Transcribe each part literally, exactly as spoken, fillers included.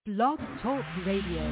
Blog Talk Radio.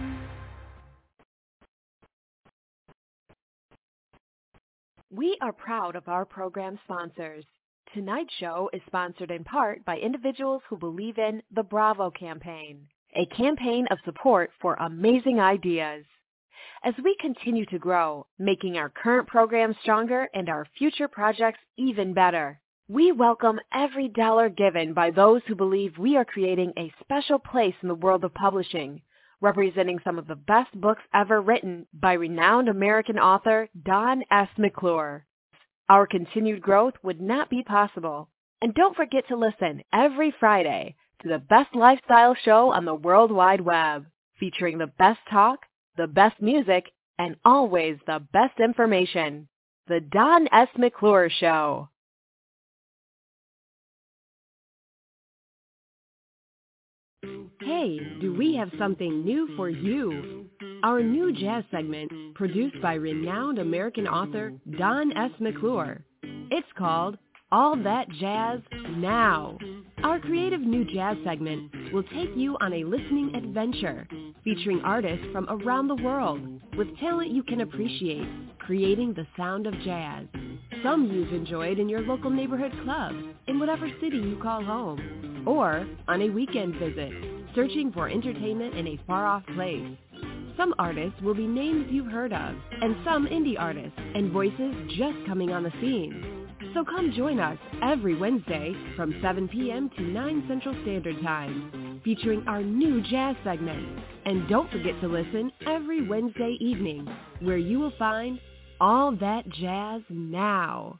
We are proud of our program sponsors. Tonight's show is sponsored in part by individuals who believe in the Bravo campaign, a campaign of support for amazing ideas. As we continue to grow, making our current programs stronger and our future projects even better, we welcome every dollar given by those who believe we are creating a special place in the world of publishing, representing some of the best books ever written by renowned American author Don S. McClure. Our continued growth would not be possible. And don't forget to listen every Friday to the best lifestyle show on the World Wide Web, featuring the best talk, the best music, and always the best information. The Don S. McClure Show. Hey, do we have something new for you? Our new jazz segment, produced by renowned American author Don S. McClure. It's called All That Jazz Now. Our creative new jazz segment will take you on a listening adventure, featuring artists from around the world with talent you can appreciate, creating the sound of jazz. Some you've enjoyed in your local neighborhood club, in whatever city you call home, or on a weekend visit, searching for entertainment in a far-off place. Some artists will be names you've heard of, and some indie artists and voices just coming on the scene. So come join us every Wednesday from seven p.m. to nine Central Standard Time, featuring our new jazz segment. And don't forget to listen every Wednesday evening, where you will find All That Jazz Now.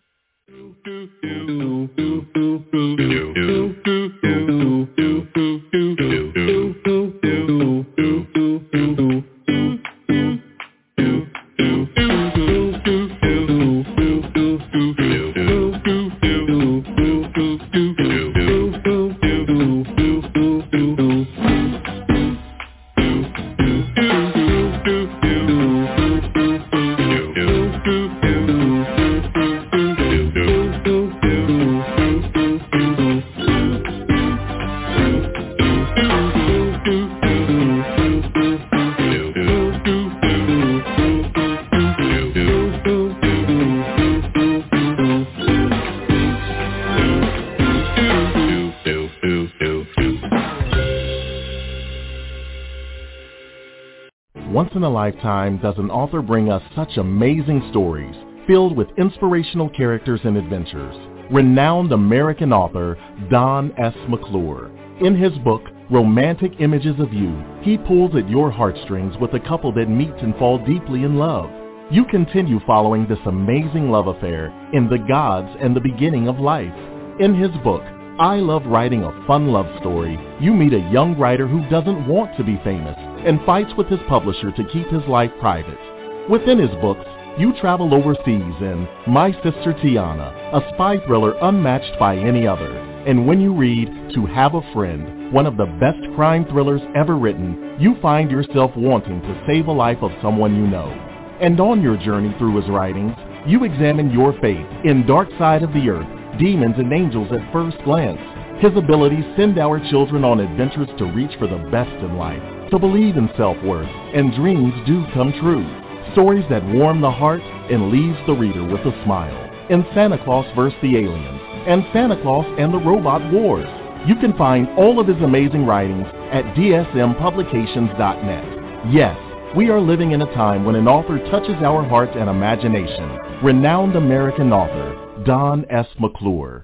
Once in a lifetime does an author bring us such amazing stories filled with inspirational characters and adventures. Renowned American author Don S. McClure. In his book, Romantic Images of You, he pulls at your heartstrings with a couple that meet and fall deeply in love. You continue following this amazing love affair in The Gods and the Beginning of Life. In his book, I Love Writing a Fun Love Story, you meet a young writer who doesn't want to be famous and fights with his publisher to keep his life private. Within his books, you travel overseas in My Sister Tiana, a spy thriller unmatched by any other. And when you read To Have a Friend, one of the best crime thrillers ever written, you find yourself wanting to save a life of someone you know. And on your journey through his writings, you examine your faith in Dark Side of the Earth, Demons and Angels at First Glance. His abilities send our children on adventures to reach for the best in life, to believe in self-worth, and dreams do come true. Stories that warm the heart and leaves the reader with a smile. In Santa Claus versus the Aliens and Santa Claus and the Robot Wars. You can find all of his amazing writings at D S M publications dot net. Yes, we are living in a time when an author touches our heart and imagination. Renowned American author Don S. McClure.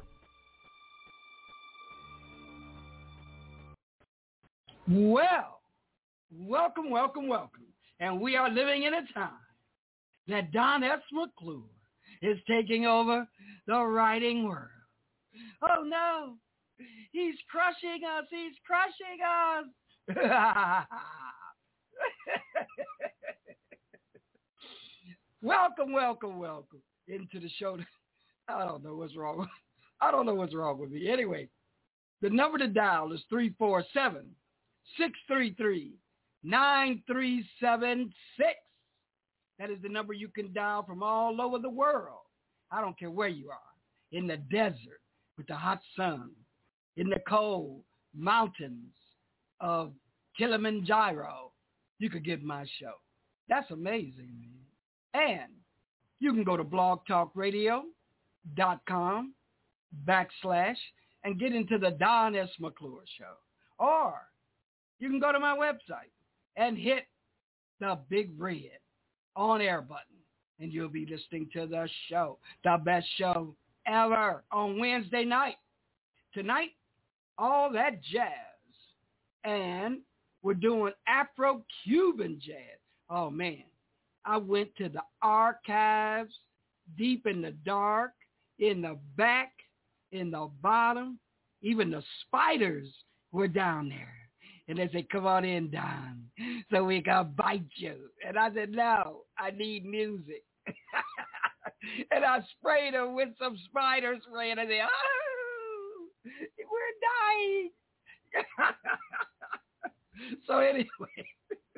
Well, welcome, welcome, welcome. And we are living in a time that Don S. McClure is taking over the writing world. Oh, no. He's crushing us. He's crushing us. Welcome, welcome, welcome into the show. I don't know what's wrong. I don't know what's wrong with me. Anyway, the number to dial is three four seven, six three three, nine three seven six. That is the number you can dial from all over the world. I don't care where you are. In the desert with the hot sun. In the cold mountains of Kilimanjaro, you could get my show. That's amazing, man. And you can go to blogtalkradio.com backslash and get into the Don S. McClure Show. Or you can go to my website and hit the big red on-air button, and you'll be listening to the show, the best show ever on Wednesday night. Tonight, all that jazz. And we're doing Afro-Cuban jazz. Oh, man. I went to the archives, deep in the dark, in the back, in the bottom. Even the spiders were down there. And they said, come on in, Don, so we can bite you. And I said, no, I need music. And I sprayed them with some spider spray, and I said, oh, we're dying. so anyway,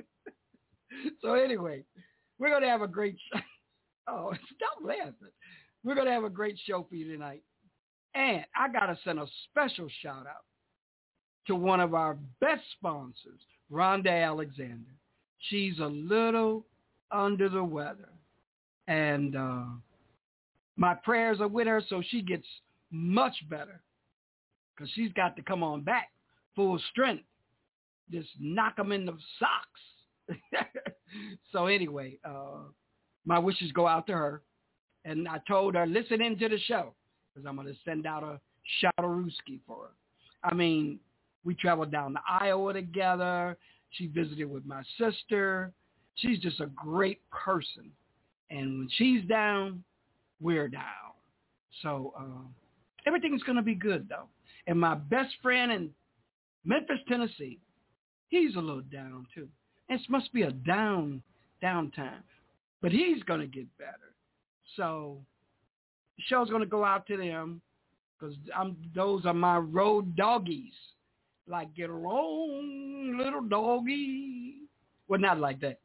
so anyway, we're going to have a great show. Oh, stop laughing. We're going to have a great show for you tonight. And I got to send a special shout out to one of our best sponsors, Rhonda Alexander. She's a little under the weather. And uh, my prayers are with her so she gets much better, because she's got to come on back full strength. Just knock them in the socks. So anyway, uh, my wishes go out to her. And I told her, listen into the show, because I'm going to send out a shout-a-rooski for her. I mean, we traveled down to Iowa together. She visited with my sister. She's just a great person. And when she's down, we're down. So uh, everything's going to be good, though. And my best friend in Memphis, Tennessee, he's a little down, too. It must be a down, down time. But he's going to get better. So the show's going to go out to them, because I'm those are my road doggies. Like, get along, little doggy. Well, not like that.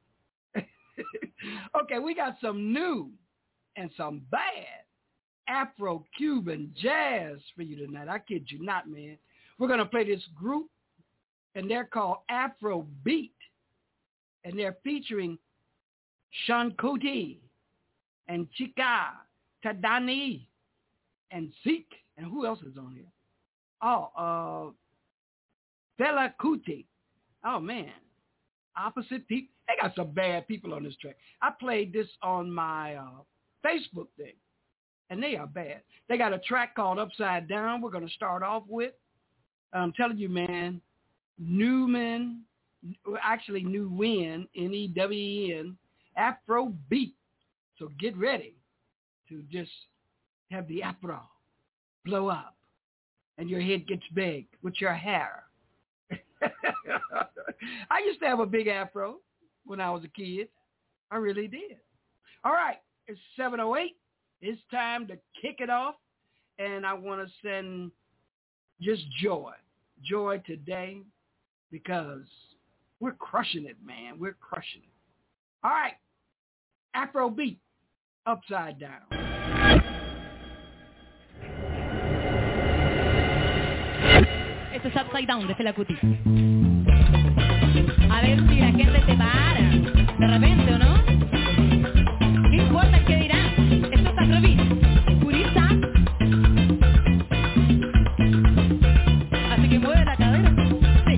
Okay, we got some new and some bad Afro-Cuban jazz for you tonight. I kid you not, man. We're going to play this group, and they're called Afro Beat, and they're featuring Sean Kuti and Chika Tadani and Zeke, and who else is on here? Oh, uh, Fela Kuti. Oh, man. Opposite people. They got some bad people on this track. I played this on my uh, Facebook thing, and they are bad. They got a track called Upside Down we're going to start off with. I'm telling you, man, Newman, actually New Win, N E W E N, Afro Beat. So get ready to just have the Afro blow up, and your head gets big with your hair. I used to have a big afro when I was a kid. I really did. All right, it's seven oh eight. It's time to kick it off, and I want to send just joy, joy today, because we're crushing it, man. We're crushing it. All right, Afro Beat, Upside Down. Esto es Upside Down de Fela Kuti. A ver si la gente se para de repente, ¿o no? ¿Qué importa el que dirán? Esto es Afro Beat, purista. Así que mueve la cadera. Sí.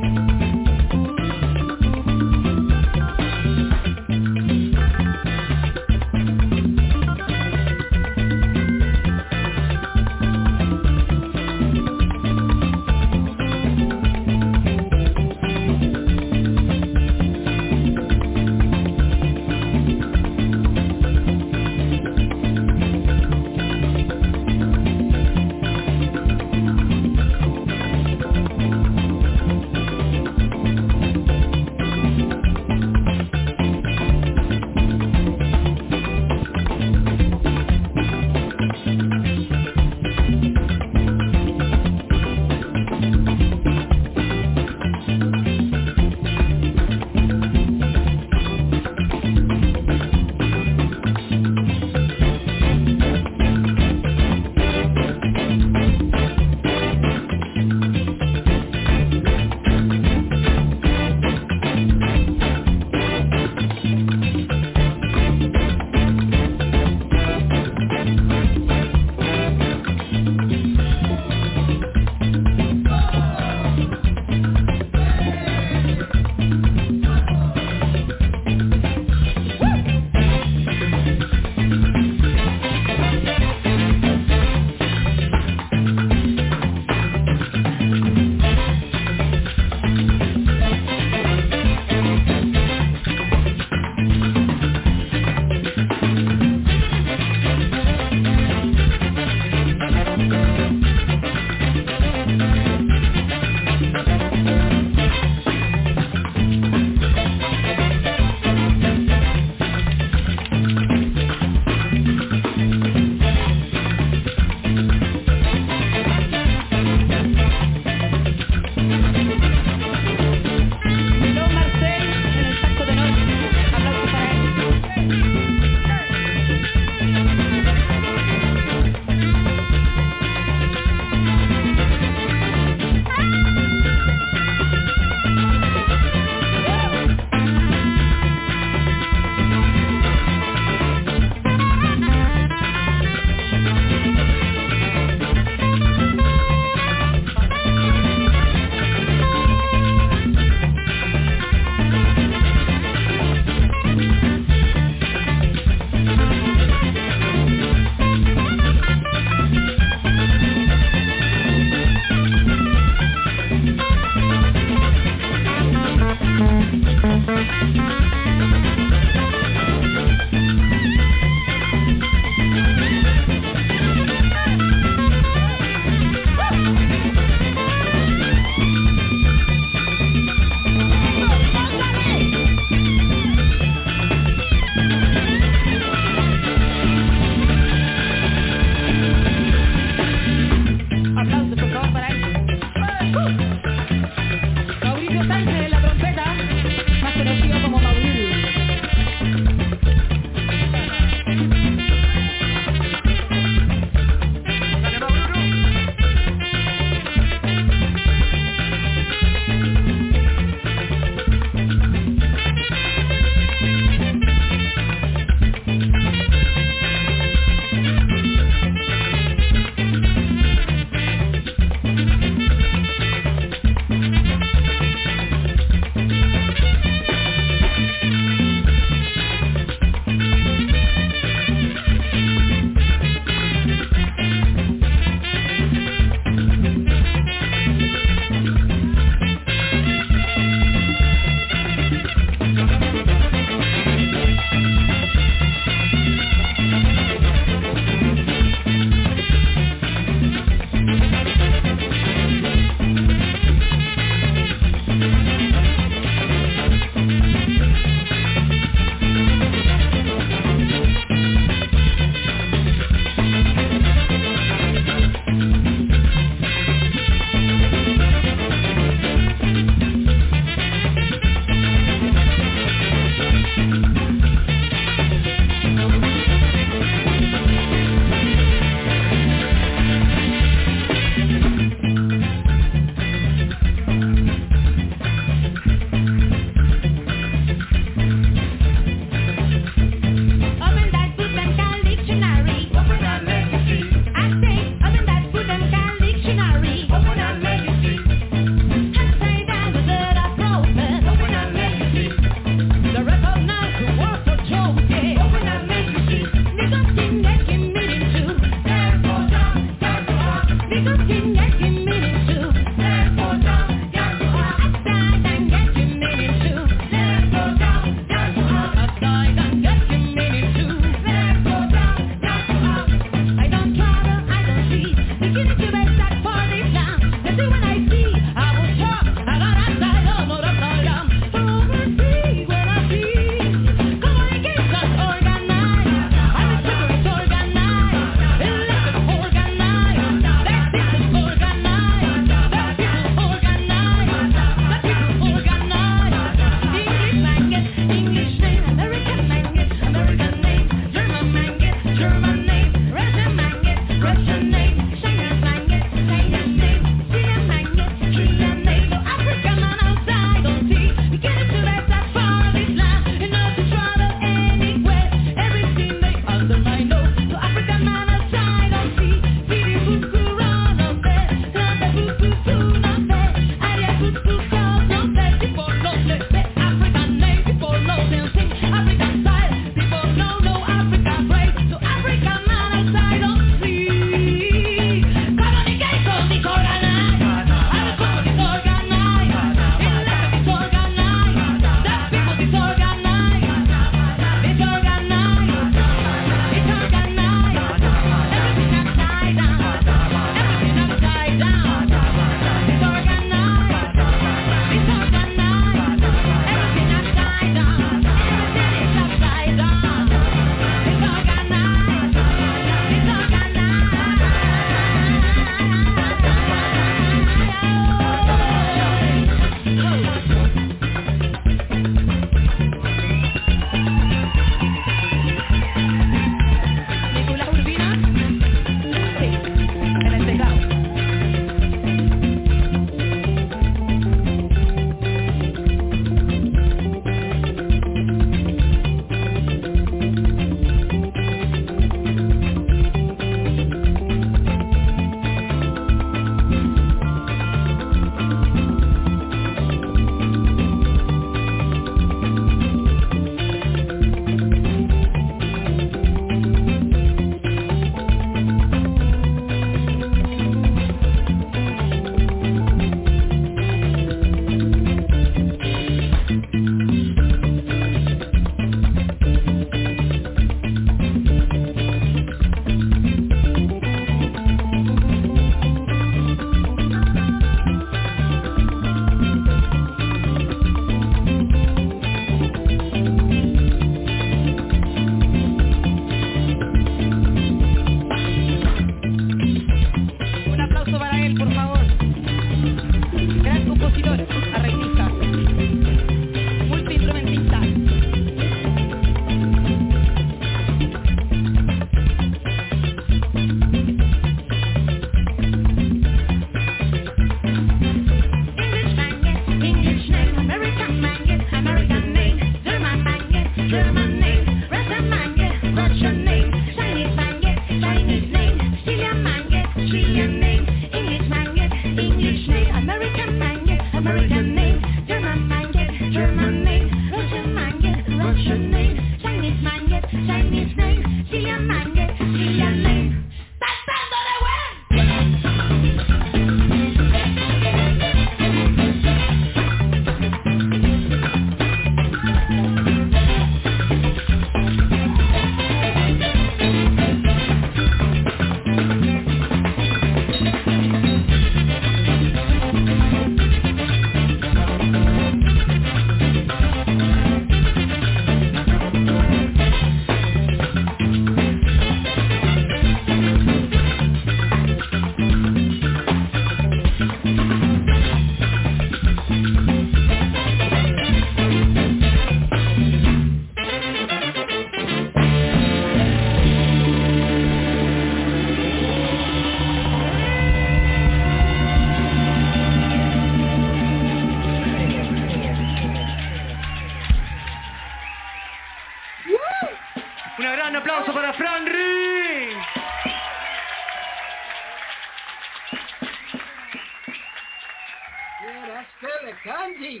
Kanji.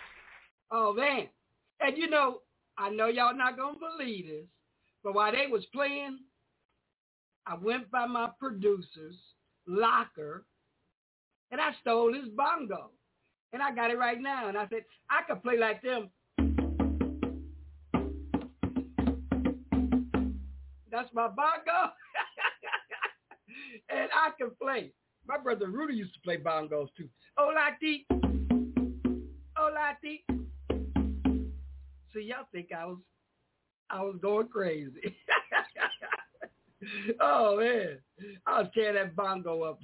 Oh, man. And, you know, I know y'all not going to believe this, but while they was playing, I went by my producers locker, and I stole his bongo. And I got it right now. And I said, I could play like them. That's my bongo. And I can play. My brother Rudy used to play bongos too. Oh, Lati. Oh, Lati. See, y'all think I was, I was going crazy. Oh, man. I was tearing that bongo up.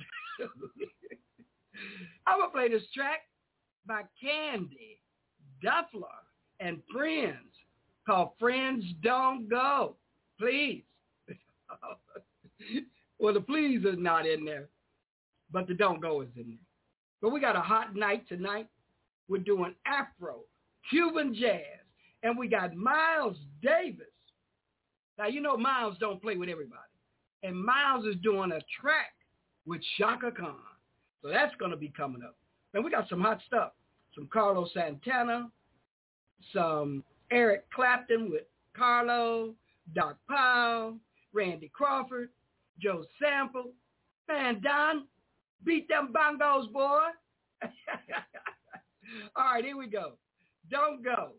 I'm going to play this track by Candy, Duffler, and Friends called Friends Don't Go. Please. Well, the please is not in there, but the don't go is in there. But we got a hot night tonight. We're doing Afro, Cuban jazz, and we got Miles Davis. Now, you know Miles don't play with everybody. And Miles is doing a track with Shaka Khan. So that's going to be coming up. And we got some hot stuff. Some Carlos Santana, some Eric Clapton with Carlo, Doc Powell, Randy Crawford, Joe Sample. Man, Don, beat them bongos, boy. All right, here we go. Don't go.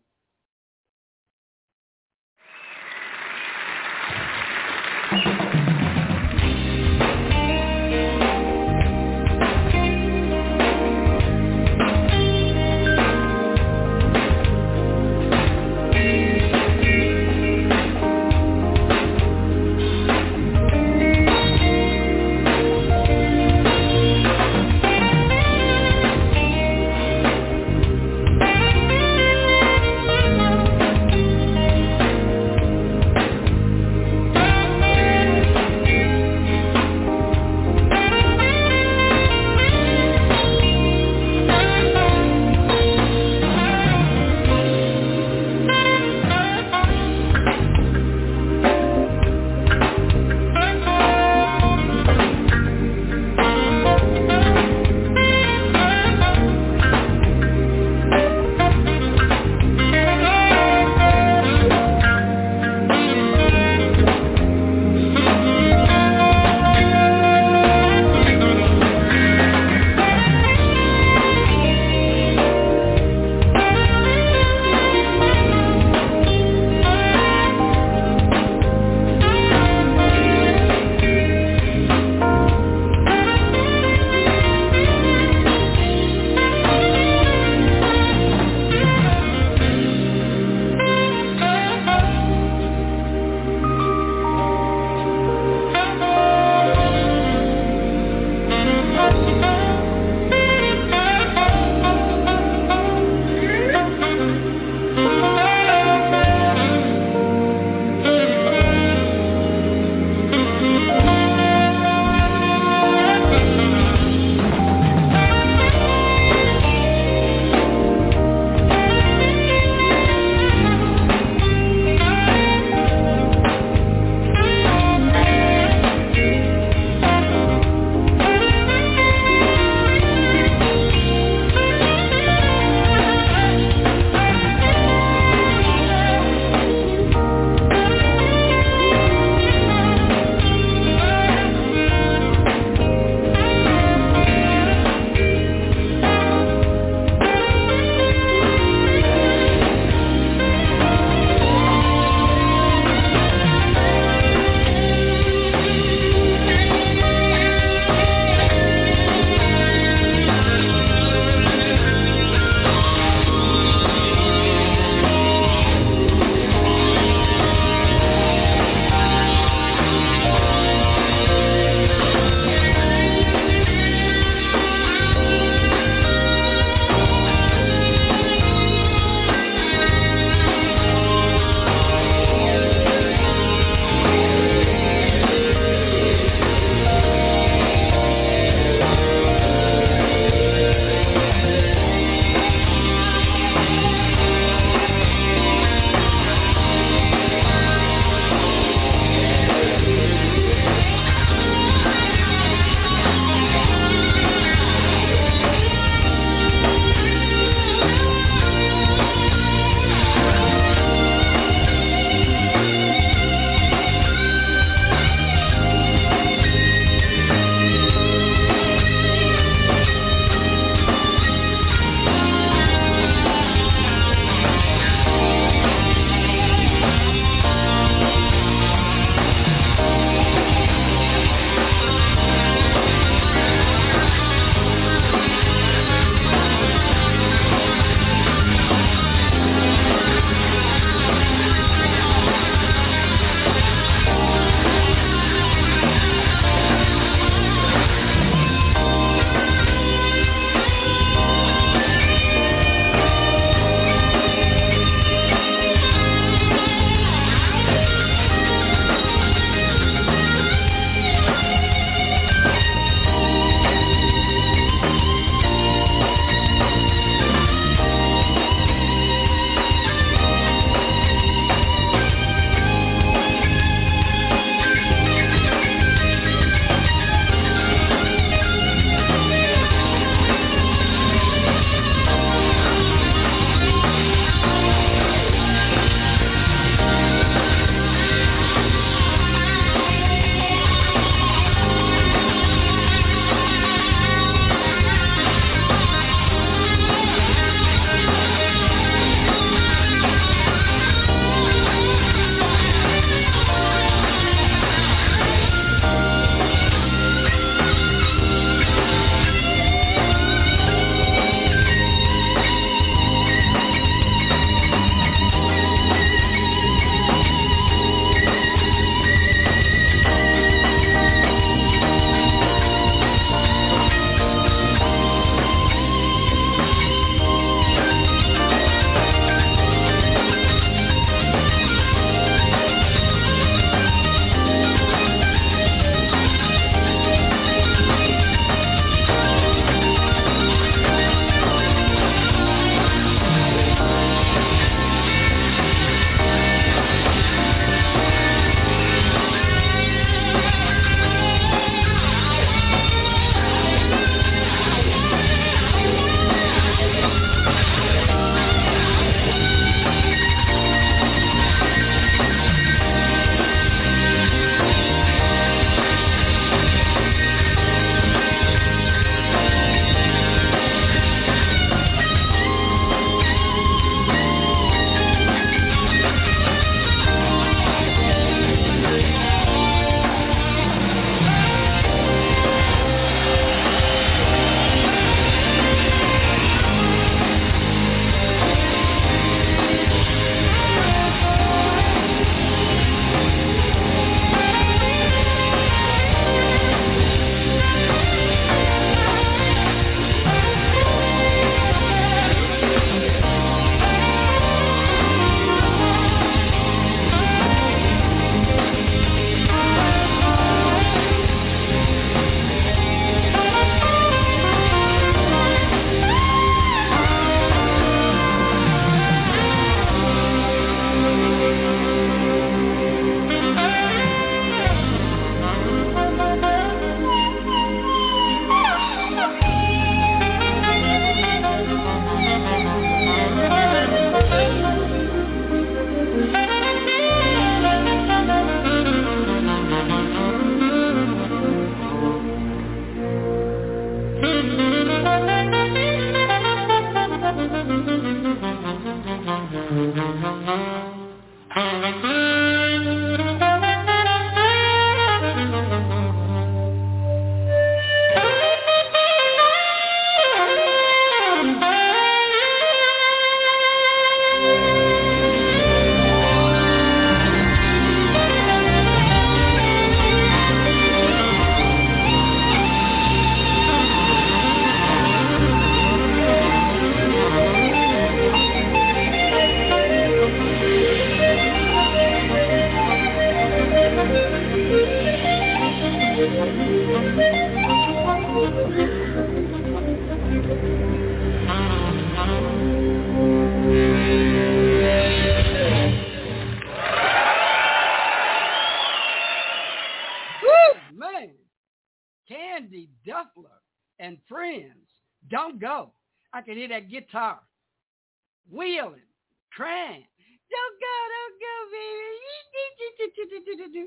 Thank and friends. Don't go. I can hear that guitar wheeling, crying. Don't go, don't go, baby.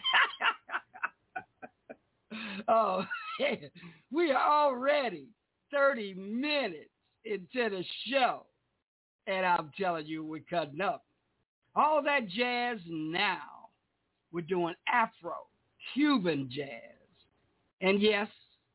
Oh, we are already thirty minutes into the show, and I'm telling you, we're cutting up. All that jazz now, we're doing Afro-Cuban jazz. And yes,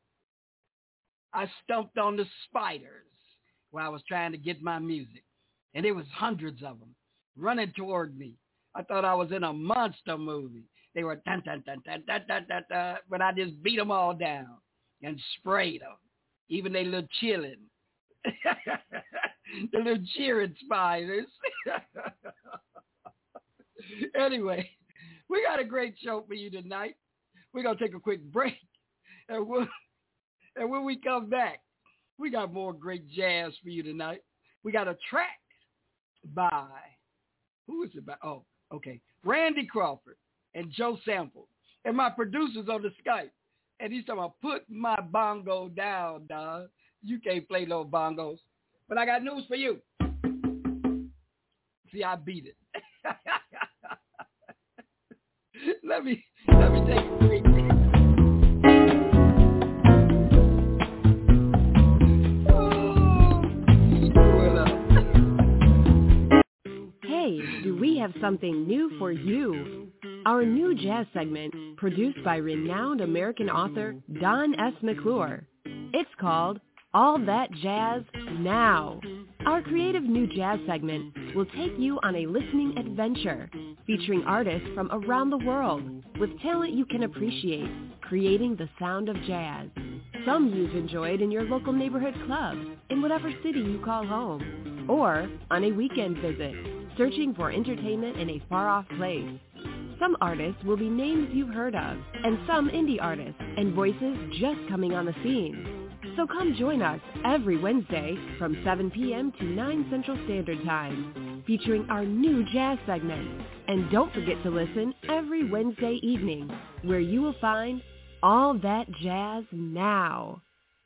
I stumped on the spiders while I was trying to get my music. And there was hundreds of them running toward me. I thought I was in a monster movie. They were dun dun dun dun dun dun dun dun, but I just beat them all down and sprayed them. Even they little chilling. The little cheering spiders. Anyway, we got a great show for you tonight. We're going to take a quick break. And, we'll, and when we come back, we got more great jazz for you tonight. We got a track by, who is it by? Oh, okay. Randy Crawford and Joe Sample. And my producer's on the Skype. And he's talking about, put my bongo down, dog. You can't play no bongos. But I got news for you. See, I beat it. let me let me take a break. Hey, do we have something new for you? Our new jazz segment, produced by renowned American author Don S. McClure. It's called All That Jazz Now. Our creative new jazz segment will take you on a listening adventure, featuring artists from around the world with talent you can appreciate, creating the sound of jazz. Some you've enjoyed in your local neighborhood club, in whatever city you call home, or on a weekend visit, searching for entertainment in a far-off place. Some artists will be names you've heard of, and some indie artists and voices just coming on the scene. So come join us every Wednesday from seven p.m. to nine Central Standard Time, featuring our new jazz segment. And don't forget to listen every Wednesday evening, where you will find All That Jazz Now.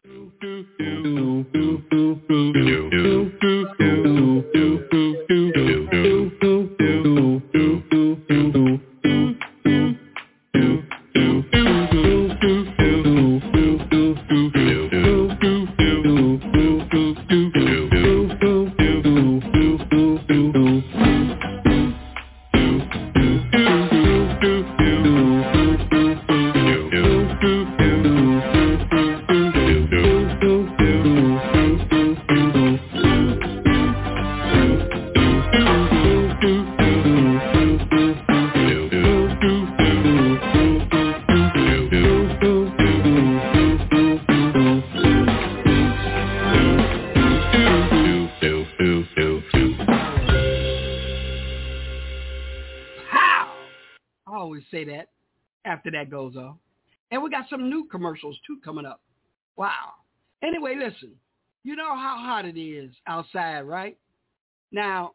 That goes on. And we got some new commercials too coming up. Wow. Anyway, listen, you know how hot it is outside, right? Now,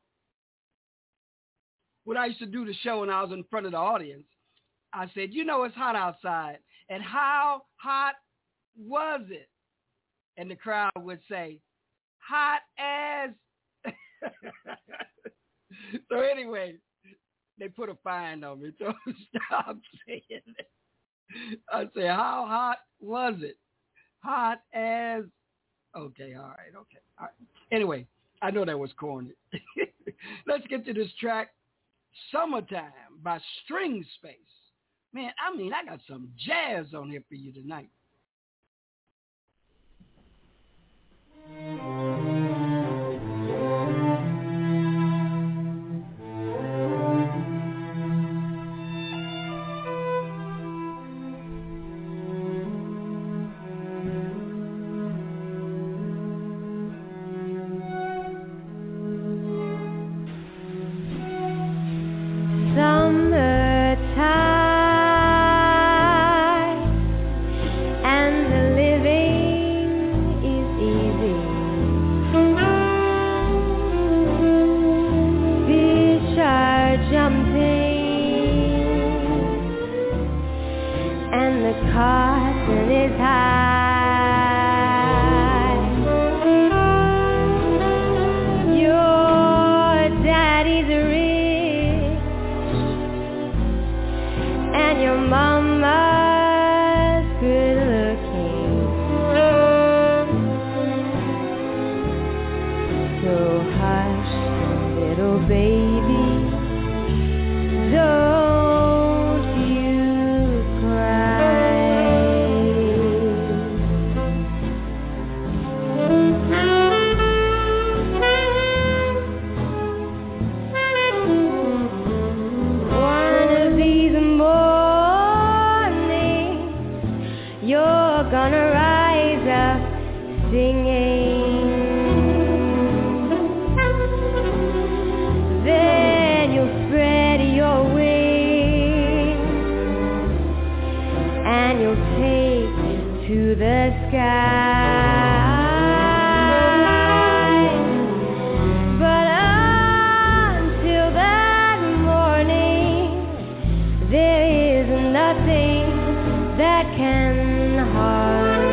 when I used to do the show and I was in front of the audience, I said, you know, it's hot outside. And how hot was it? And the crowd would say, hot as. So anyway, they put a fine on me, so stop saying it. I say, how hot was it? Hot as, okay, all right, okay. All right. Anyway, I know that was corny. Let's get to this track, Summertime by String Space. Man, I mean, I got some jazz on here for you tonight. singing. Then you'll spread your wings and you'll take to the sky. But until that morning, there is nothing that can harm.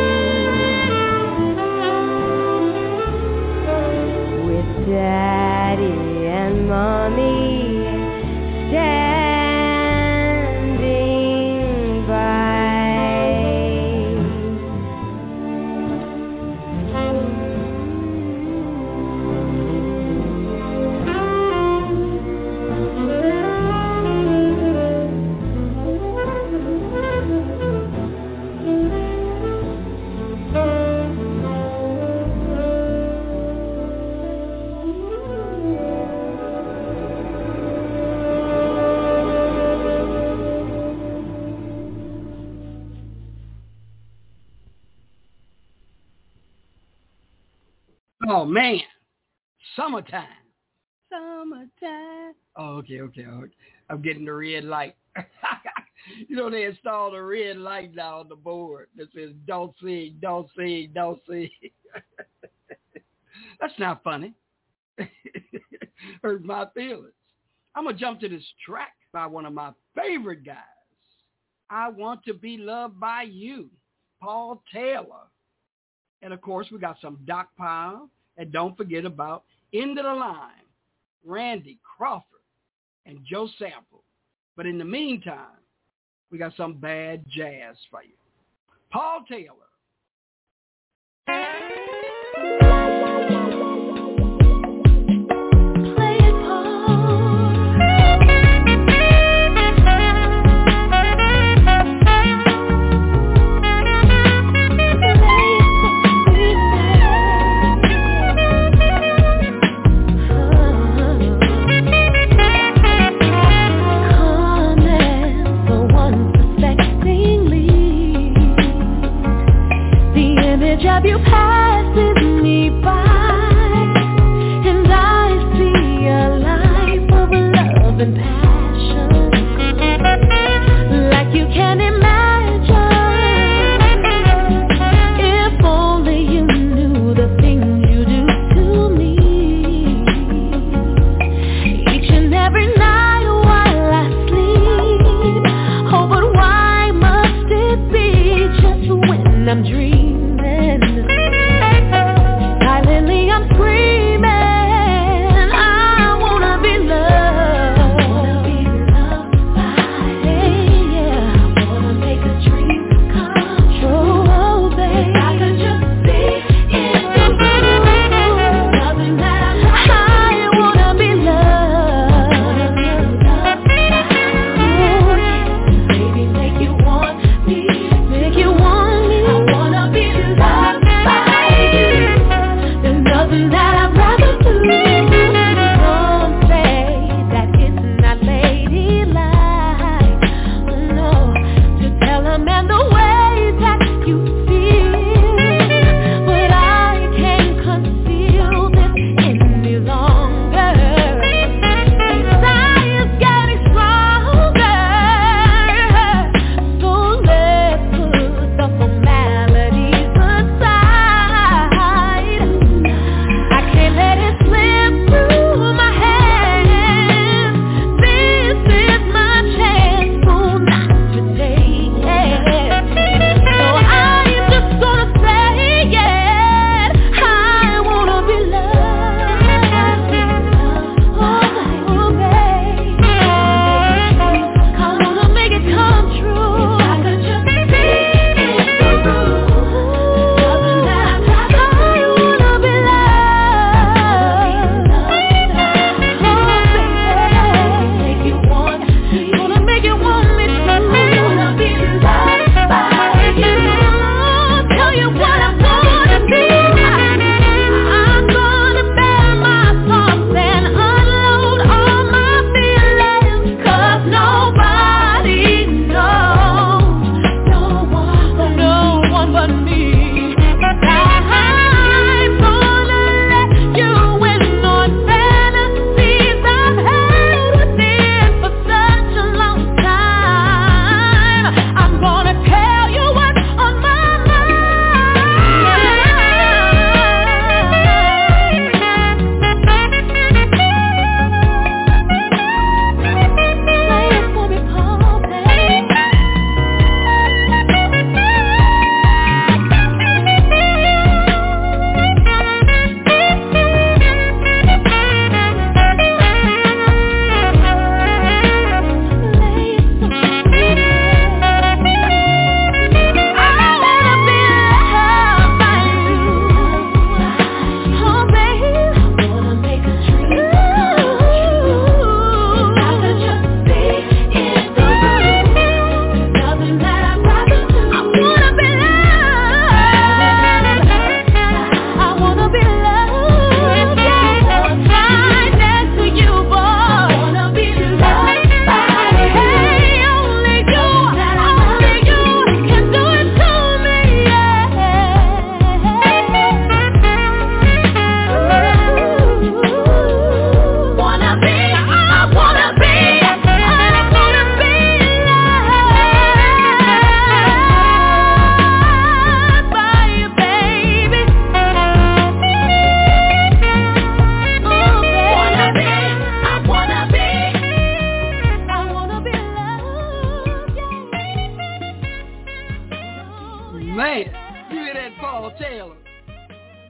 With Daddy and Mommy standing by. Oh, man. Summertime. Summertime. Oh, okay, okay, okay. I'm getting the red light. You know, they installed a red light now on the board that says, don't sing, don't sing, don't sing. That's not funny. Hurt my feelings. I'm going to jump to this track by one of my favorite guys. I Want to Be Loved by You, Paul Taylor. And, of course, we got some Doc Powell. And don't forget about End of the Line, Randy Crawford, and Joe Sample. But in the meantime, we got some bad jazz for you. Paul Taylor. You passes me by, and I see a life of love and passion, like you can imagine. If only you knew the things you do to me, each and every night while I sleep. Oh, but why must it be just when I'm dreaming? Silently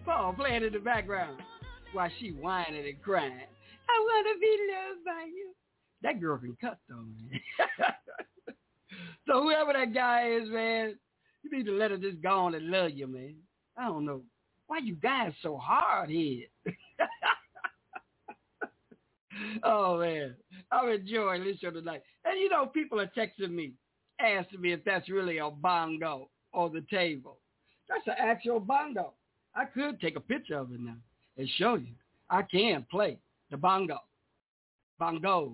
Paul playing in the background while she whining and crying. I want to be loved by you. That girl can cut, though, man. So whoever that guy is, man, you need to let her just go on and love you, man. I don't know. Why you guys so hard-headed? Oh, man. I'm enjoying this show tonight. And, you know, people are texting me, asking me if that's really a bongo on the table. That's an actual bongo. I could take a picture of it now and show you. I can play the bongo. Bongos.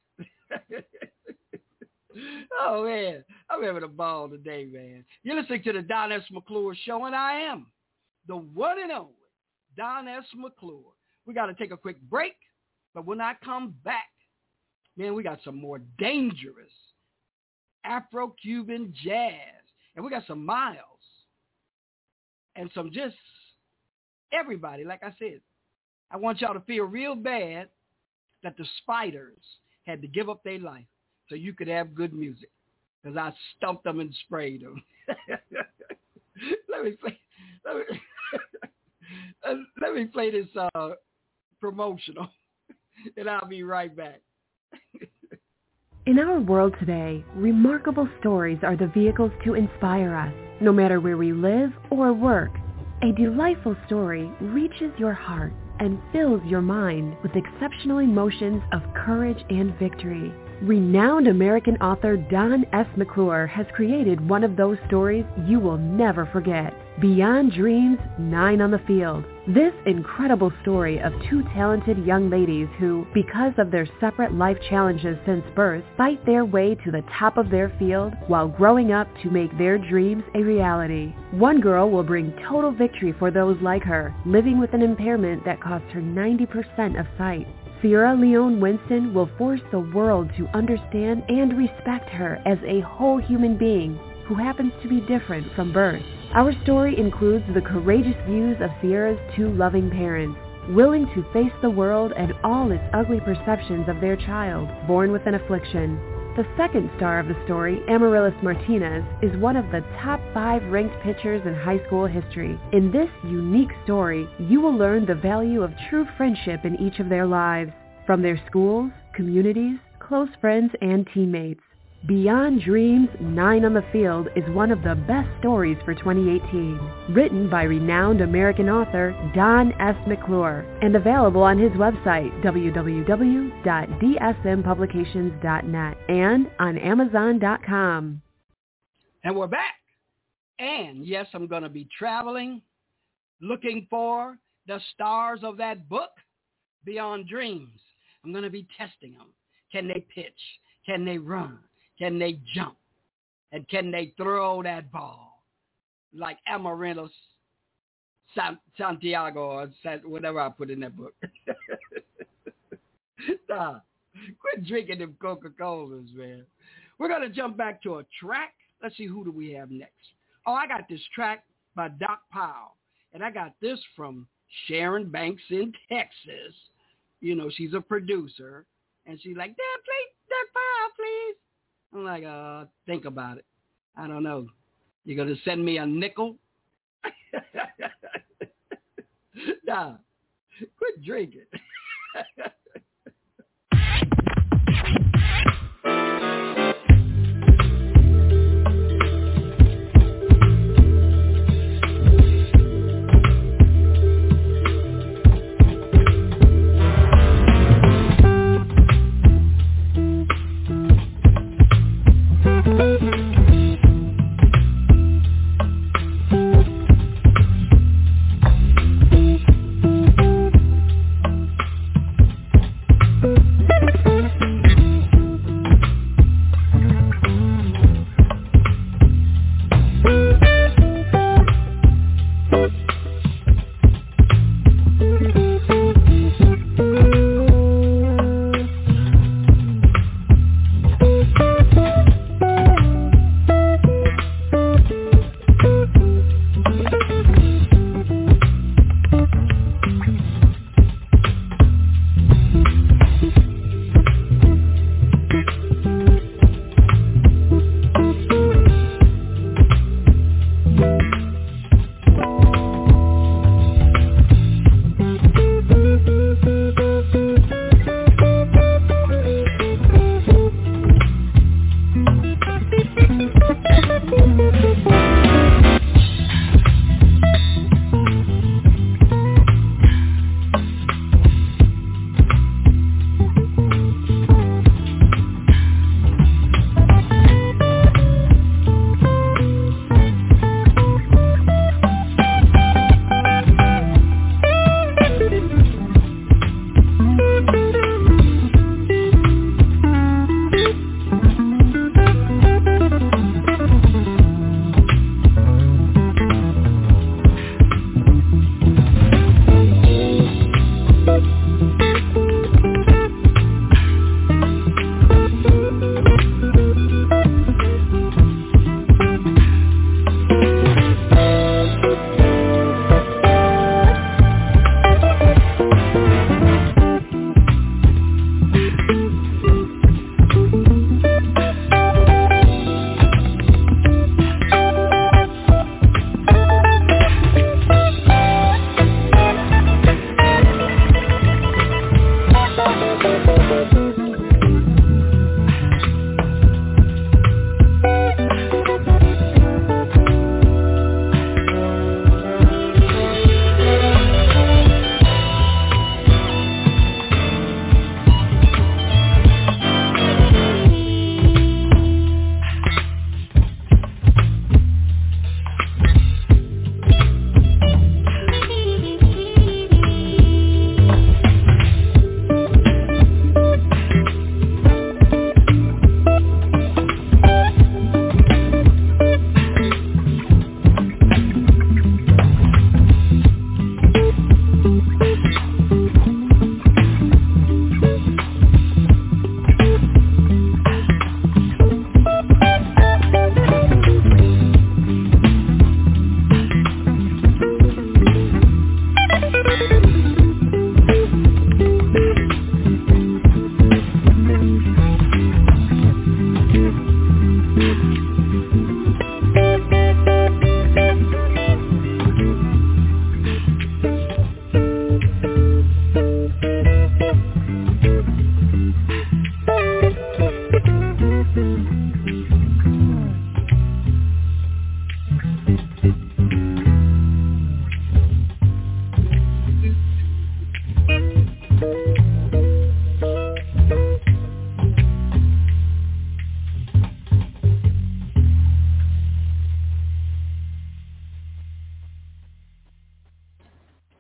Oh, man. I'm having a ball today, man. You're listening to the Don S. McClure Show, and I am the one and only Don S. McClure. We got to take a quick break, but when I come back, man, we got some more dangerous Afro-Cuban jazz, and we got some Miles and some just everybody. Like I said, I want y'all to feel real bad that the Spiders had to give up their life so you could have good music, because I stumped them and sprayed them. let me play. Let me, uh, let me play this uh, promotional, and I'll be right back. In our world today, remarkable stories are the vehicles to inspire us, no matter where we live or work. A delightful story reaches your heart and fills your mind with exceptional emotions of courage and victory. Renowned American author Don S. McClure has created one of those stories you will never forget. Beyond Dreams, Nine on the Field. This incredible story of two talented young ladies who, because of their separate life challenges since birth, fight their way to the top of their field while growing up to make their dreams a reality. One girl will bring total victory for those like her, living with an impairment that cost her ninety percent of sight. Sierra Leone Winston will force the world to understand and respect her as a whole human being who happens to be different from birth. Our story includes the courageous views of Sierra's two loving parents, willing to face the world and all its ugly perceptions of their child, born with an affliction. The second star of the story, Amaryllis Martinez, is one of the top five ranked pitchers in high school history. In this unique story, you will learn the value of true friendship in each of their lives, from their schools, communities, close friends, and teammates. Beyond Dreams, Nine on the Field is one of the best stories for twenty eighteen. Written by renowned American author Don S. McClure and available on his website w w w dot d s m publications dot net and on amazon dot com. And we're back. And yes, I'm going to be traveling, looking for the stars of that book, Beyond Dreams. I'm going to be testing them. Can they pitch? Can they run? Can they jump? And can they throw that ball like Amaryllis San- Santiago or San- whatever I put in that book? Nah, quit drinking them Coca-Colas, man. We're going to jump back to a track. Let's see, who do we have next? Oh, I got this track by Doc Powell. And I got this from Sharon Banks in Texas. You know, she's a producer. And she's like, Dad, play Doc Powell, please. I'm like, uh, think about it. I don't know. You're going to send me a nickel? Nah, quit drinking.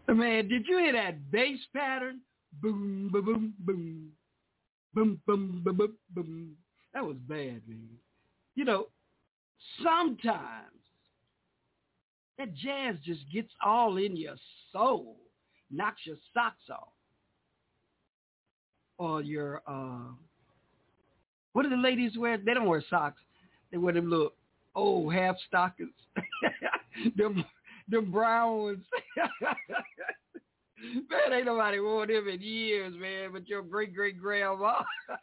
Man, did you hear that bass pattern? Boom, boom, boom, boom. Boom, boom, boom, boom, boom. That was bad, man. You know, sometimes that jazz just gets all in your soul, knocks your socks off. Or your, uh, what do the ladies wear? They don't wear socks. They wear them little old half stockings. them, them brown ones. Man, ain't nobody worn them in years, man, but your great-great-grandma.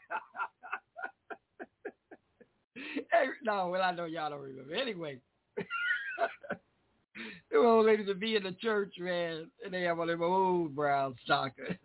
Hey, no, well, I know y'all don't remember. Anyway, them old ladies would be in the church, man, and they have all them old brown stockings.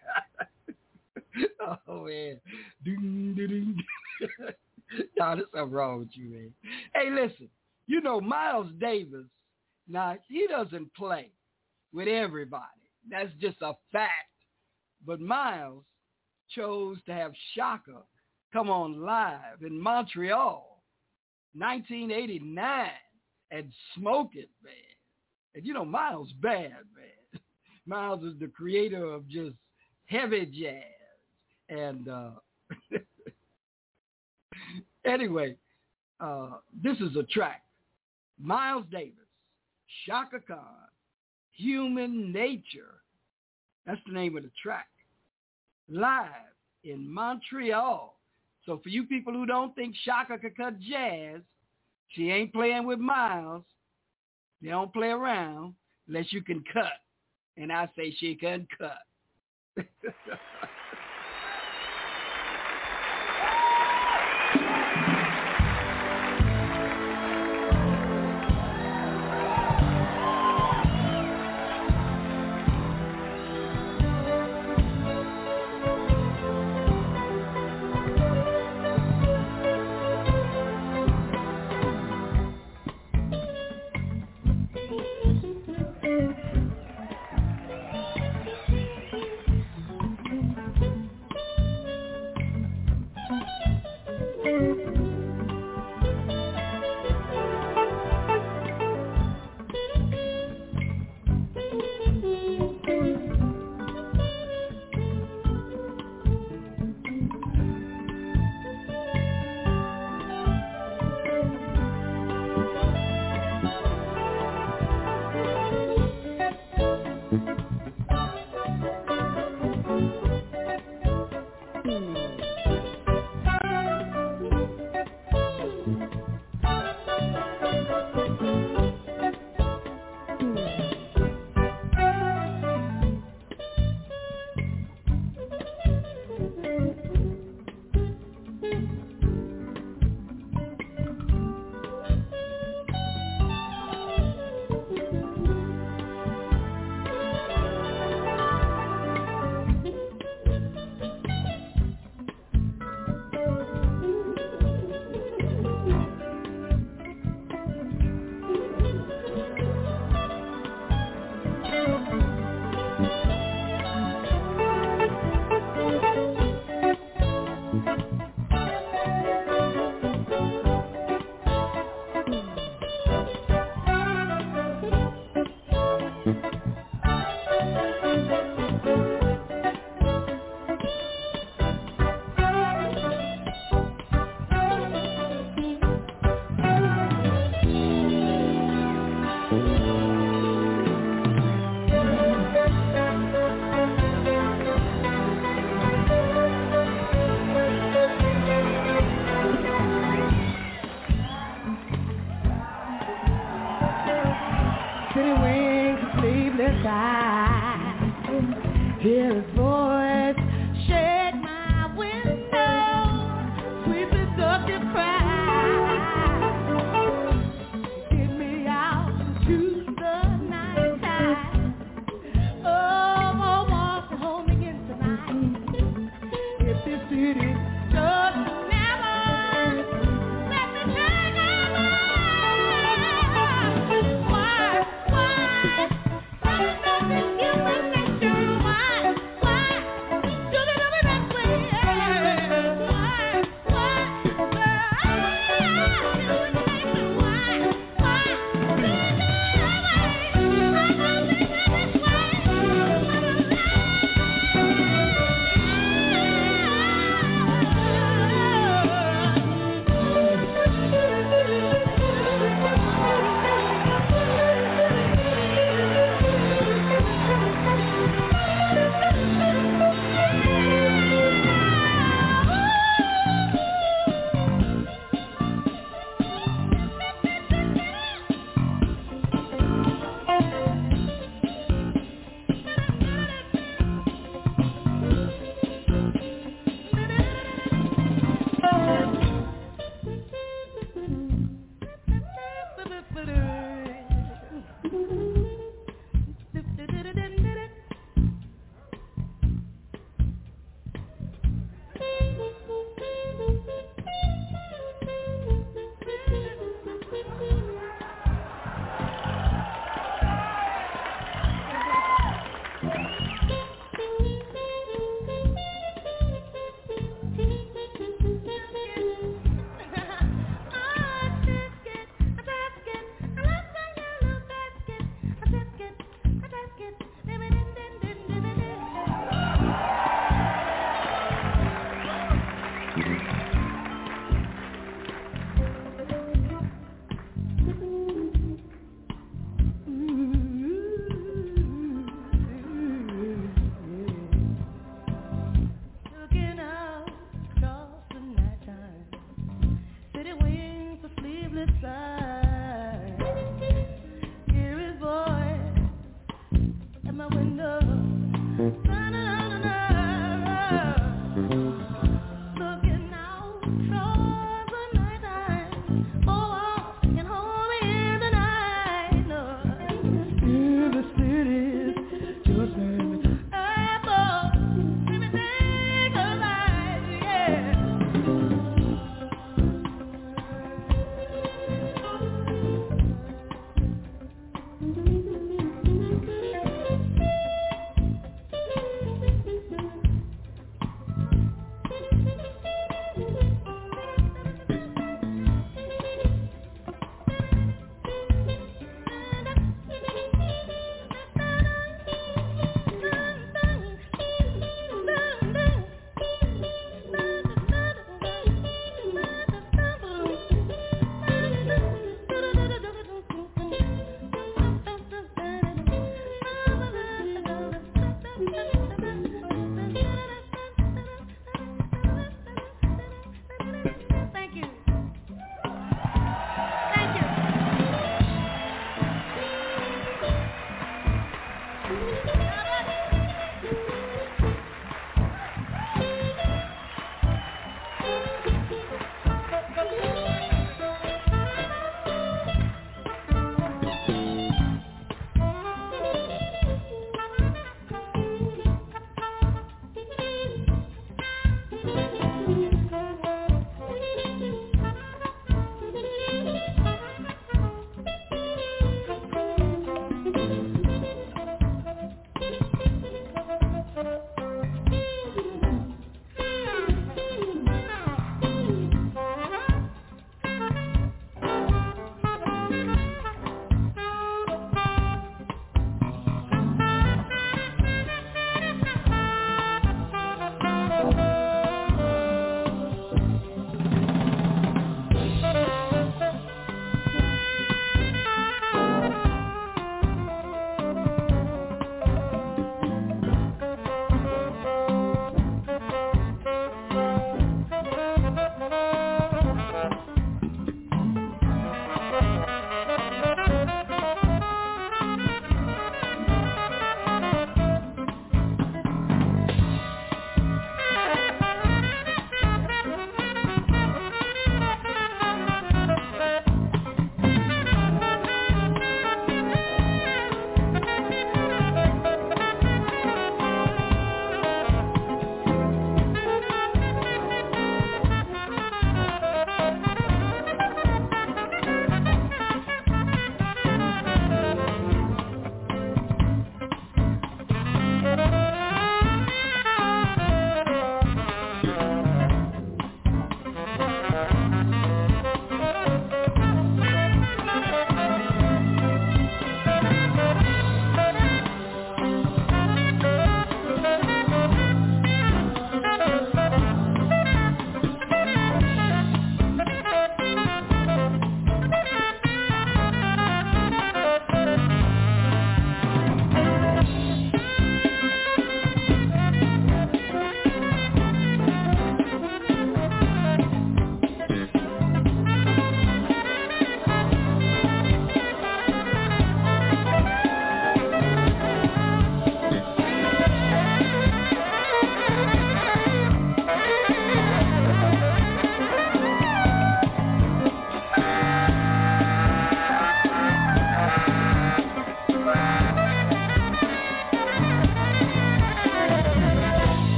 Oh, man. Ding, ding, ding. No, there's something wrong with you, man. Hey, listen, you know, Miles Davis, now, he doesn't play with everybody. That's just a fact. But Miles chose to have Shaka come on live in Montreal, nineteen eighty-nine, and smoke it, man. And you know, Miles bad, man. Miles is the creator of just heavy jazz. And uh, anyway, uh, this is a track. Miles Davis, Shaka Khan, Human Nature. That's the name of the track. Live in Montreal. So for you people who don't think Shaka could cut jazz, she ain't playing with Miles. They don't play around unless you can cut. And I say she can cut. Why?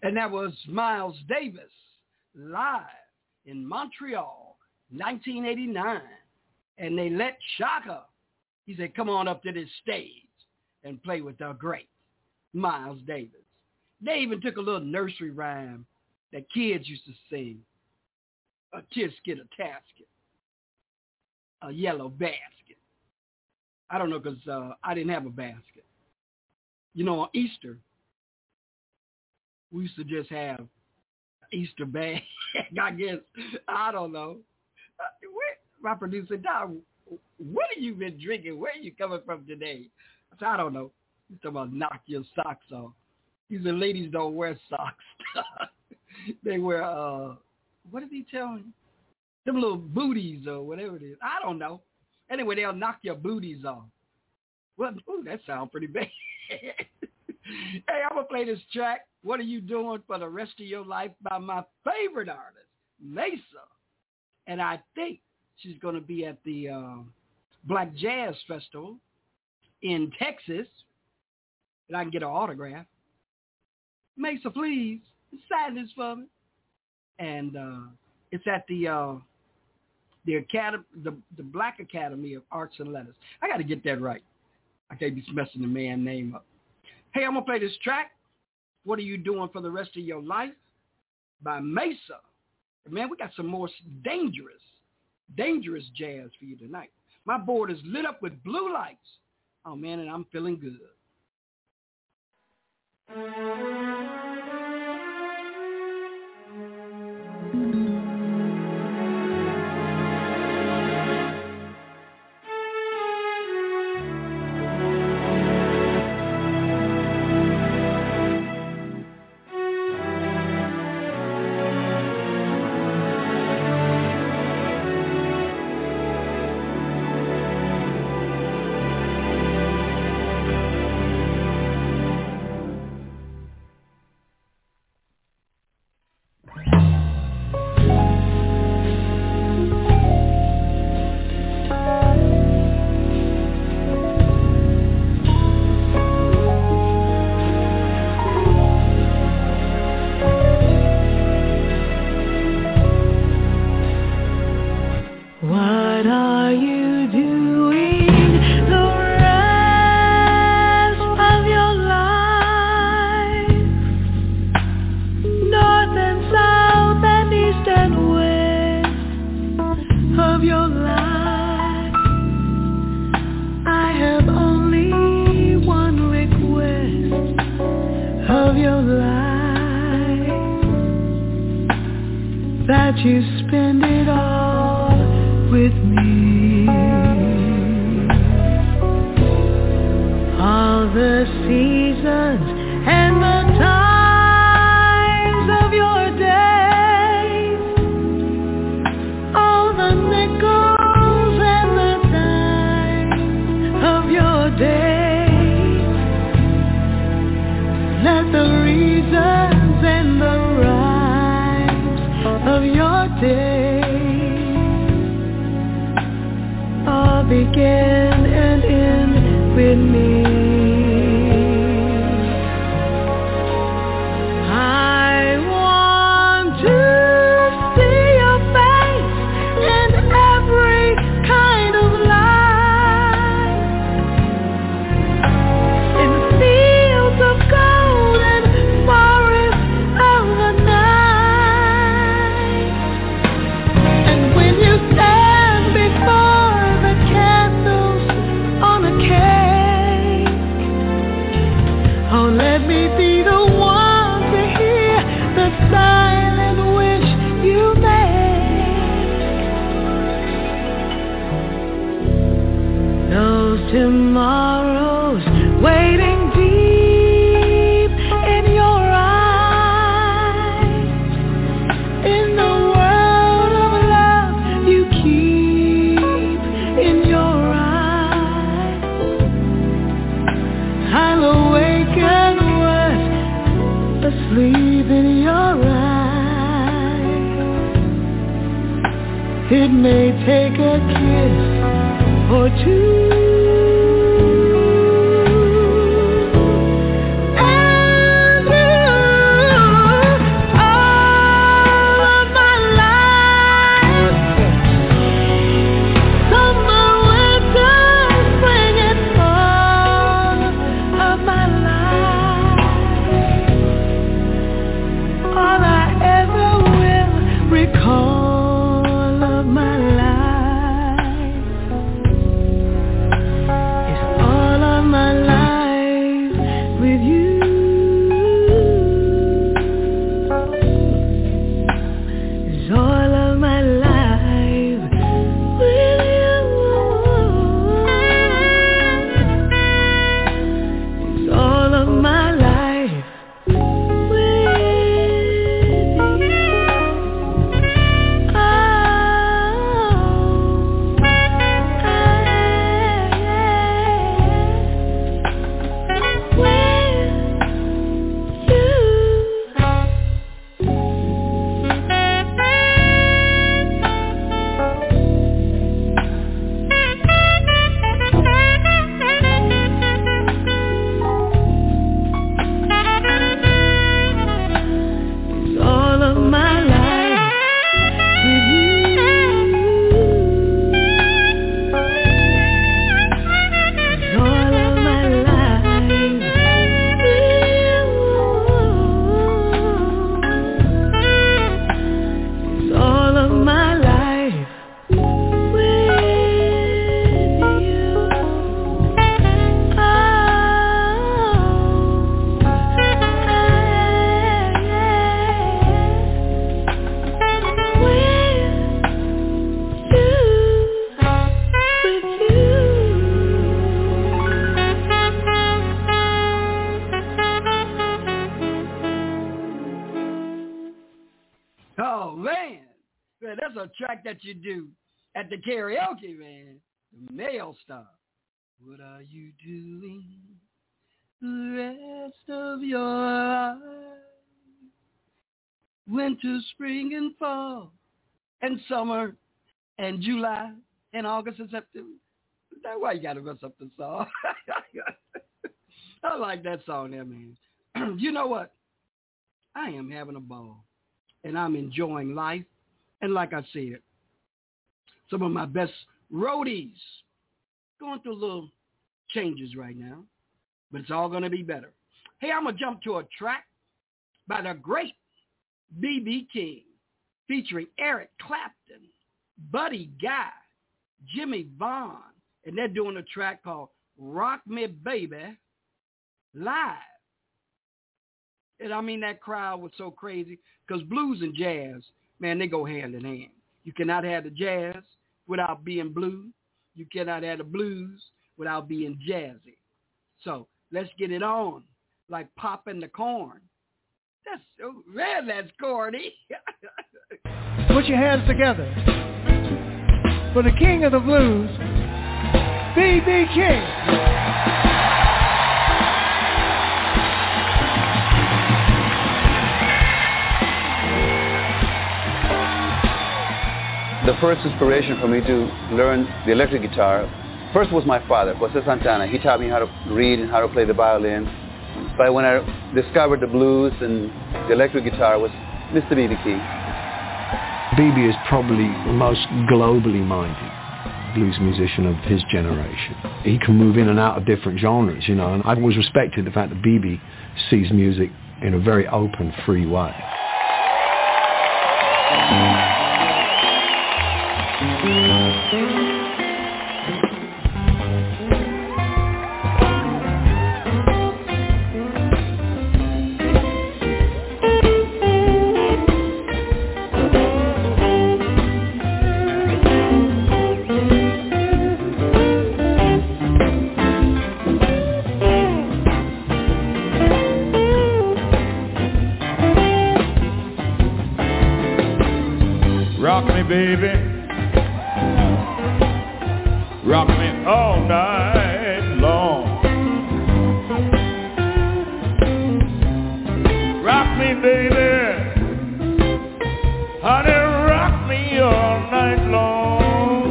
And that was Miles Davis live in Montreal, nineteen eighty-nine. And they let Shaka, he said, come on up to this stage and play with the great Miles Davis. They even took a little nursery rhyme that kids used to sing. A tisket, a tasket, a yellow basket. I don't know because uh, I didn't have a basket. You know, on Easter, we used to just have Easter bag. I guess, I don't know. Uh, where, my producer, Don, what have you been drinking? Where are you coming from today? I said, I don't know. He's talking about knock your socks off. He said, ladies don't wear socks. They wear, uh, what did he tell me? Them little booties or whatever it is. I don't know. Anyway, they'll knock your booties off. Well, ooh, that sounds pretty bad. Hey, I'm going to play this track, What Are You Doing for the Rest of Your Life, by my favorite artist, Mesa. And I think she's going to be at the uh, Black Jazz Festival in Texas. And I can get her autograph. Mesa, please, sign this for me. And uh, it's at the uh, the Academy, the, the Black Academy of Arts and Letters. I got to get that right. I can't be messing the man's name up. Hey, I'm going to play this track, What Are You Doing for the Rest of Your Life, by Mesa. Man, we got some more dangerous, dangerous jazz for you tonight. My board is lit up with blue lights. Oh, man, and I'm feeling good. And you That's a track that you do at the karaoke, man. The male star. What are you doing the rest of your life? Winter, spring, and fall, and summer, and July, and August, and September. That's why you got to mess up the song. I like that song there, man. You know what? I am having a ball, and I'm enjoying life. And like I said, some of my best roadies going through little changes right now, but it's all going to be better. Hey, I'm going to jump to a track by the great B B King, featuring Eric Clapton, Buddy Guy, Jimmy Vaughn, and they're doing a track called Rock Me Baby live. And I mean, that crowd was so crazy because blues and jazz, man, they go hand in hand. You cannot have the jazz without being blue. You cannot have the blues without being jazzy. So let's get it on, like popping the corn. That's so, man, that's corny. Put your hands together for the king of the blues, B B King. The first inspiration for me to learn the electric guitar, first was my father, Jose Santana. He taught me how to read and how to play the violin. But when I discovered the blues and the electric guitar was Mister B B King. B B is probably the most globally minded blues musician of his generation. He can move in and out of different genres, you know, and I've always respected the fact that B B sees music in a very open, free way. Rock me, baby. Rock me all night long. Rock me, baby. Honey, rock me all night long.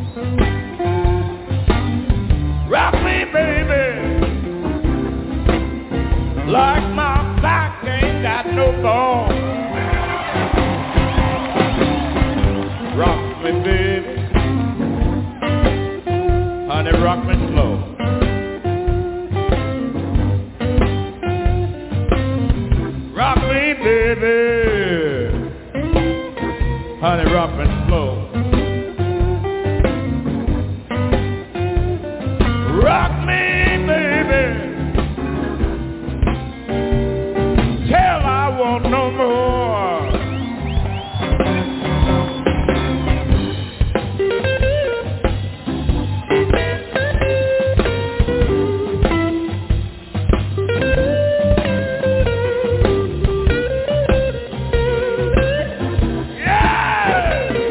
Rock me, baby. Like my back ain't got no bone. Rock me, baby. Honey, rock me slow. Rock me, baby. Honey, rock me slow. Rock me, baby. Till I want no more. Yeah!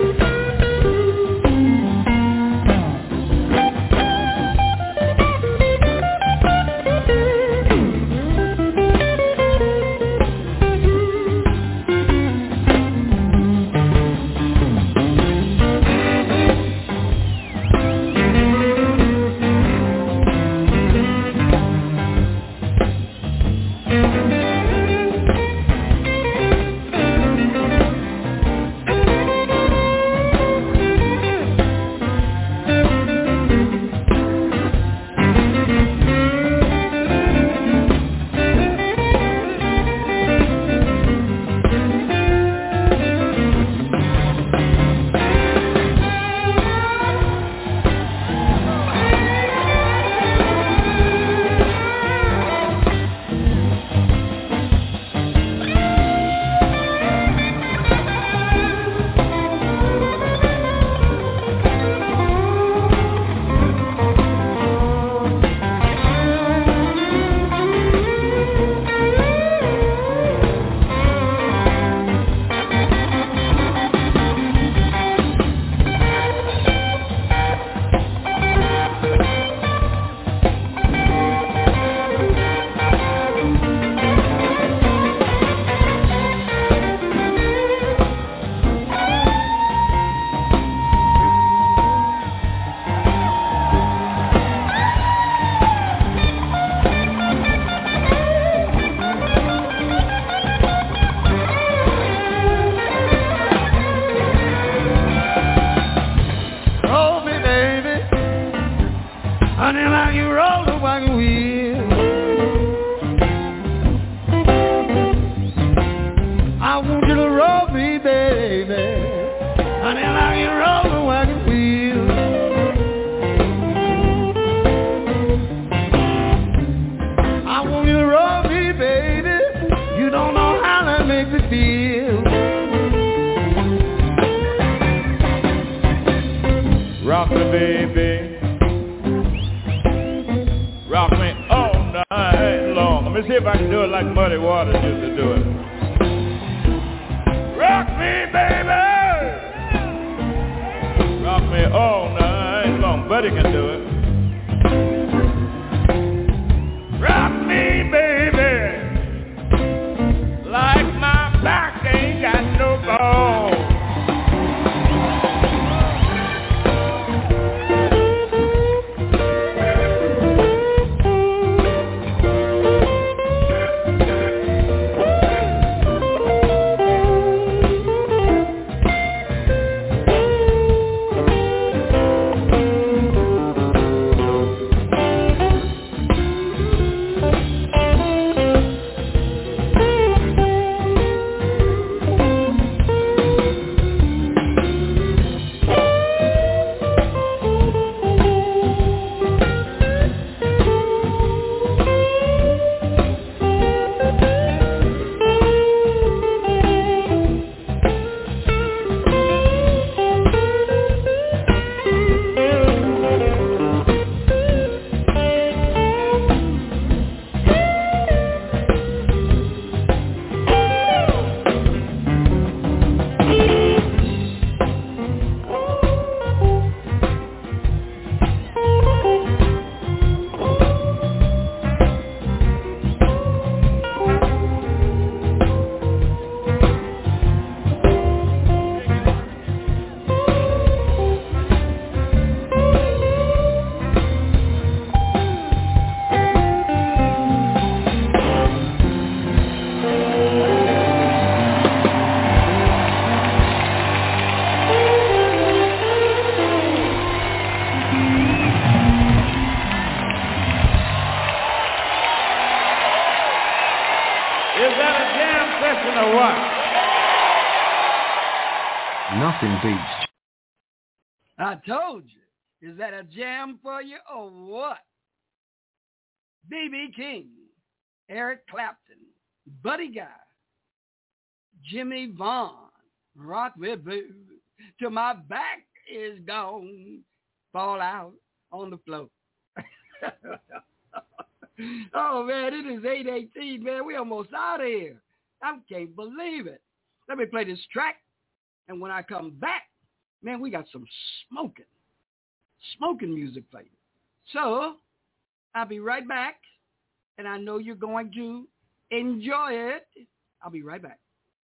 baby. Rock me all night long. Let me see if I can do it like Muddy Waters used to do it. Rock me, baby. Rock me all night long. Buddy can do it. Rock me, baby. Like my back ain't got no bone. Nothing beats. I told you. Is that a jam for you or what? B B King, Eric Clapton, Buddy Guy, Jimmy Vaughn, Rock with Blues, till my back is gone, fall out on the floor. Oh, man, it is eight eighteen, man. We almost out of here. I can't believe it. Let me play this track, and when I come back, man, we got some smoking, smoking music playing. So I'll be right back, and I know you're going to enjoy it. I'll be right back.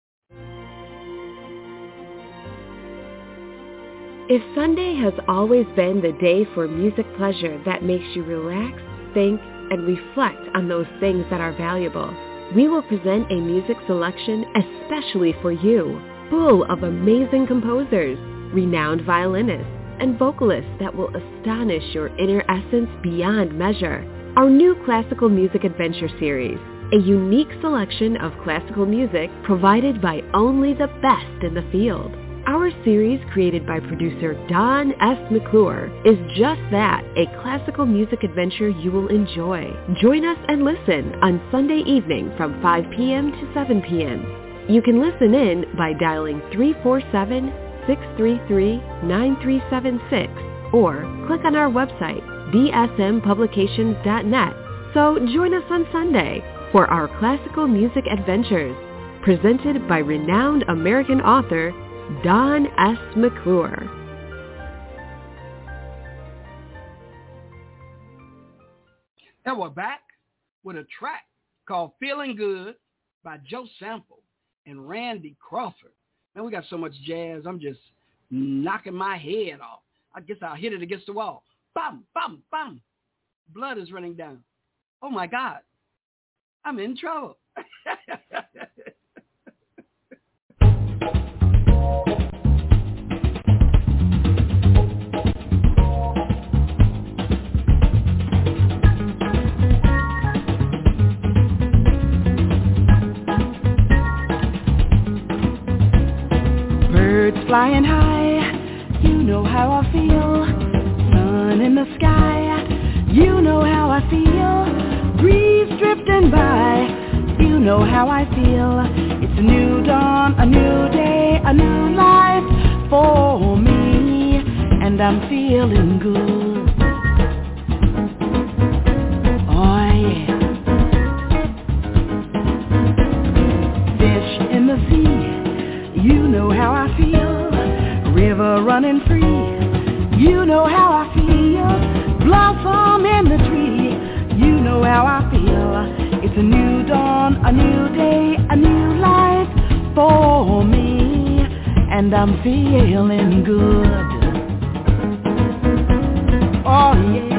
If Sunday has always been the day for music pleasure that makes you relax, think, and reflect on those things that are valuable, we will present a music selection especially for you, full of amazing composers, renowned violinists, and vocalists that will astonish your inner essence beyond measure. Our new Classical Music Adventure series, a unique selection of classical music provided by only the best in the field. Our series, created by producer Don S. McClure, is just that, a classical music adventure you will enjoy. Join us and listen on Sunday evening from five p.m. to seven p.m. You can listen in by dialing three four seven, six three three, nine three seven six or click on our website, d s m publications dot net. So join us on Sunday for our classical music adventures, presented by renowned American author Don S. McClure. And we're back with a track called Feeling Good by Joe Sample and Randy Crawford. Man, we got so much jazz, I'm just knocking my head off. I guess I'll hit it against the wall. Bam, bam, bam. Blood is running down. Oh, my God. I'm in trouble. Birds flying high, you know how I feel. Sun in the sky, you know how I feel. Breeze drifting by, you know how I feel. It's a new dawn, a new day, a new life for me. And and I'm feeling good. Oh yeah. Fish in the sea, you know how I feel. River running free, you know how I feel. Blossom in the tree, you know how I feel. It's a new dawn, a new day, a new life for me, and I'm feeling good. Oh yeah.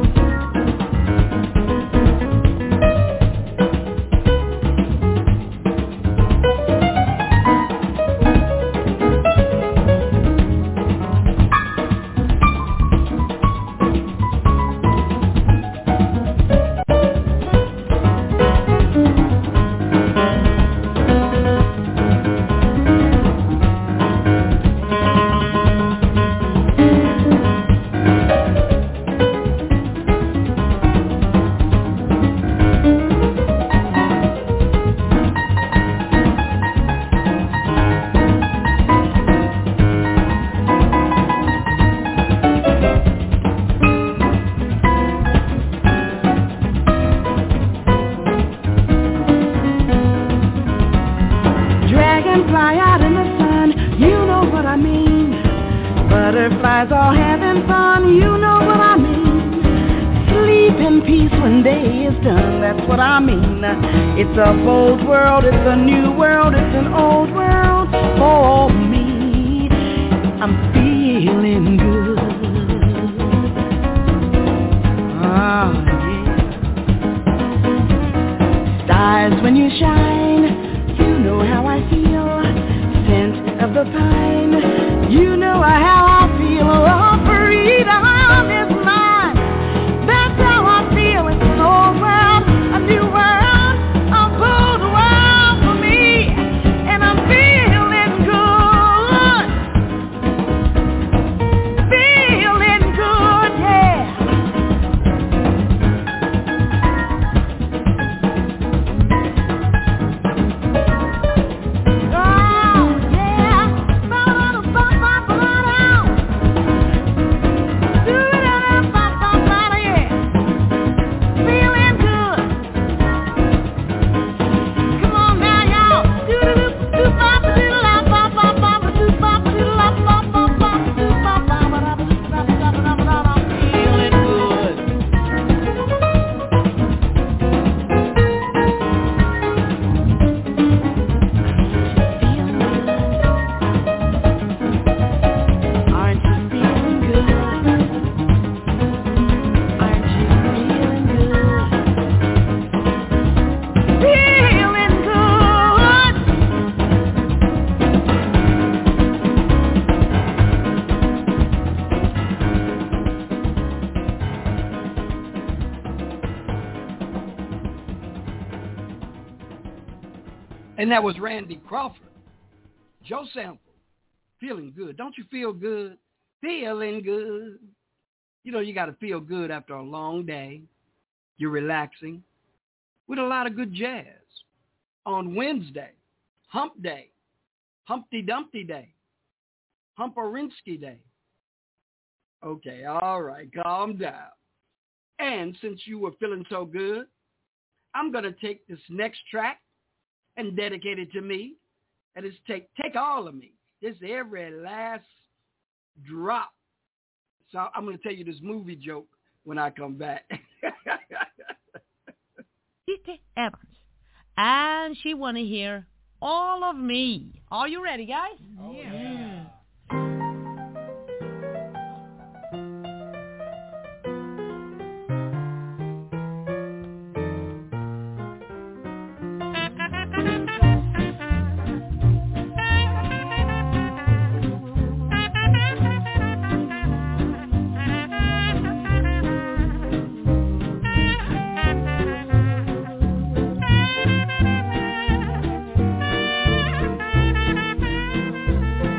It's a bold world, it's a new world, it's an old world for me. I'm feeling good. Oh, yeah. Stars when you shine, you know how I feel. Scent of the pine, you know how I feel. Oh, freedom is mine. That's how I feel. It's an old world, a new world. And that was Randy Crawford. Joe Sample, feeling good. Don't you feel good? Feeling good. You know, you got to feel good after a long day. You're relaxing with a lot of good jazz. On Wednesday, Hump Day, Humpty Dumpty Day, Humperinsky Day. Okay, all right, calm down. And since you were feeling so good, I'm going to take this next track and dedicate it to me. And it's take take all of me. This every last drop. So I'm going to tell you this movie joke when I come back. Tite Evans. And she want to hear All of Me. Are you ready, guys? Oh, yeah. yeah. Thank you.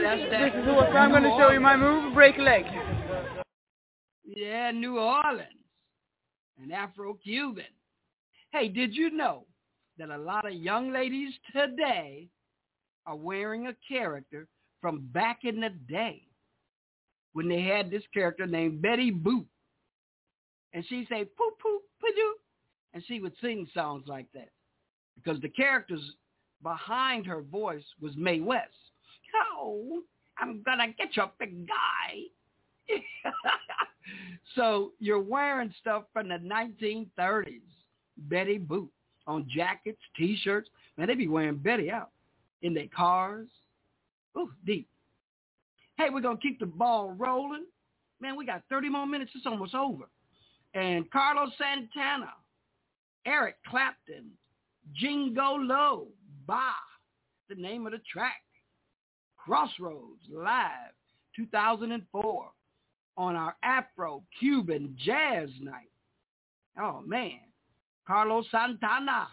That's that. This is what I'm going to show you my move, break a leg. Yeah, New Orleans. An Afro-Cuban. Hey, did you know that a lot of young ladies today are wearing a character from back in the day when they had this character named Betty Boop? And she'd say, poo, poo, poo, and she would sing songs like that because the characters behind her voice was Mae West. Oh, I'm going to get your big guy. So you're wearing stuff from the nineteen thirties. Betty Boop on jackets, T-shirts. Man, they be wearing Betty out in their cars. Ooh, deep. Hey, we're going to keep the ball rolling. Man, we got thirty more minutes. It's almost over. And Carlos Santana, Eric Clapton, Jingo Low, Bah, the name of the track. Crossroads Live two thousand four on our Afro-Cuban Jazz Night. Oh, man. Carlos Santana.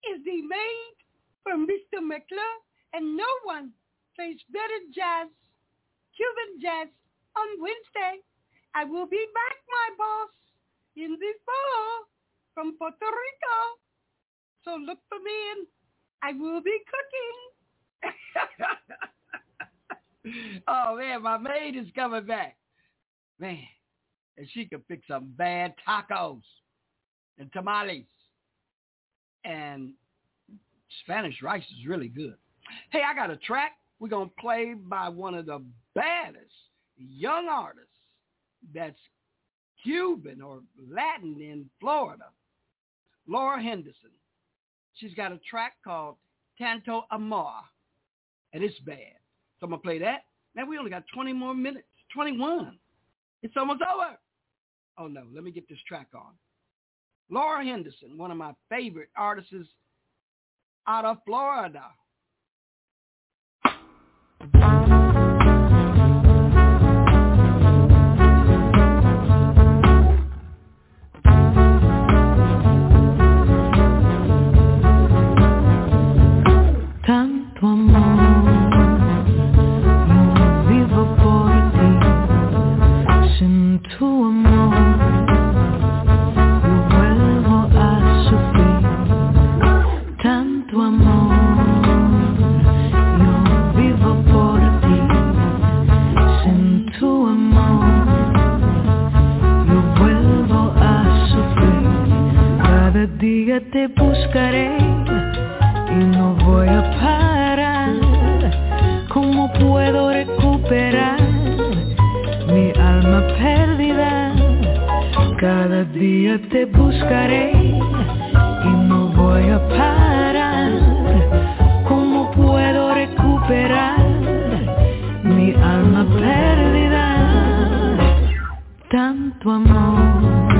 is the maid from Mister McClure, and no one plays better jazz, Cuban jazz, on Wednesday. I will be back, my boss, in the fall from Puerto Rico. So look for me and I will be cooking. Oh, man, my maid is coming back. Man, and she can pick some bad tacos and tamales. And Spanish rice is really good. Hey, I got a track we're going to play by one of the baddest young artists that's Cuban or Latin in Florida, Laura Henderson. She's got a track called Tanto Amor, and it's bad. So I'm going to play that. Man, we only got twenty more minutes, twenty-one. It's almost over. Oh, no, let me get this track on. Laura Henderson, one of my favorite artists out of Florida. Tanto amor, yo vivo por ti. Sin tu amor, yo vuelvo a sufrir. Tanto amor, yo vivo por ti. Sin tu amor, yo vuelvo a sufrir. Cada día te buscaré y no voy a parar. ¿Cómo puedo recuperar mi alma perdida? Cada día te buscaré y no voy a parar. ¿Cómo puedo recuperar mi alma perdida? Tanto amor,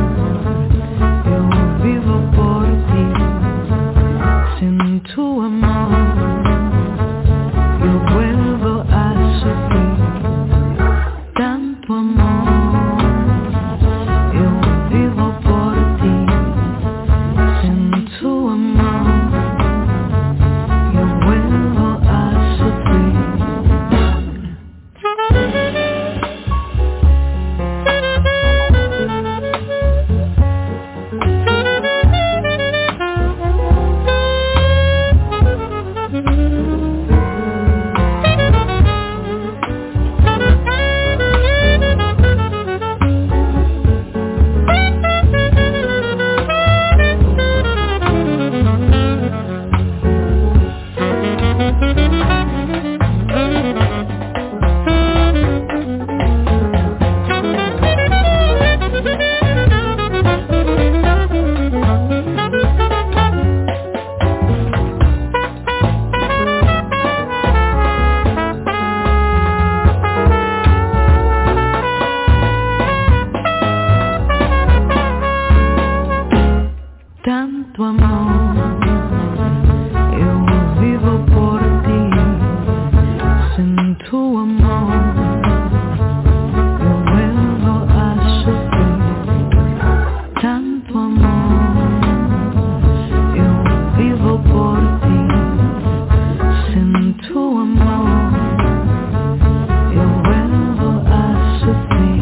yo vivo por ti. Sin tu amor, yo vuelvo a sufrir. Tanto amor, yo vivo por ti. Sin tu amor, yo vuelvo a sufrir. Tanto amor, yo vivo por ti. Sin tu amor, yo vuelvo a sufrir. Tanto amor, yo vivo por ti. Sin tu amor, yo vuelvo a sufrir.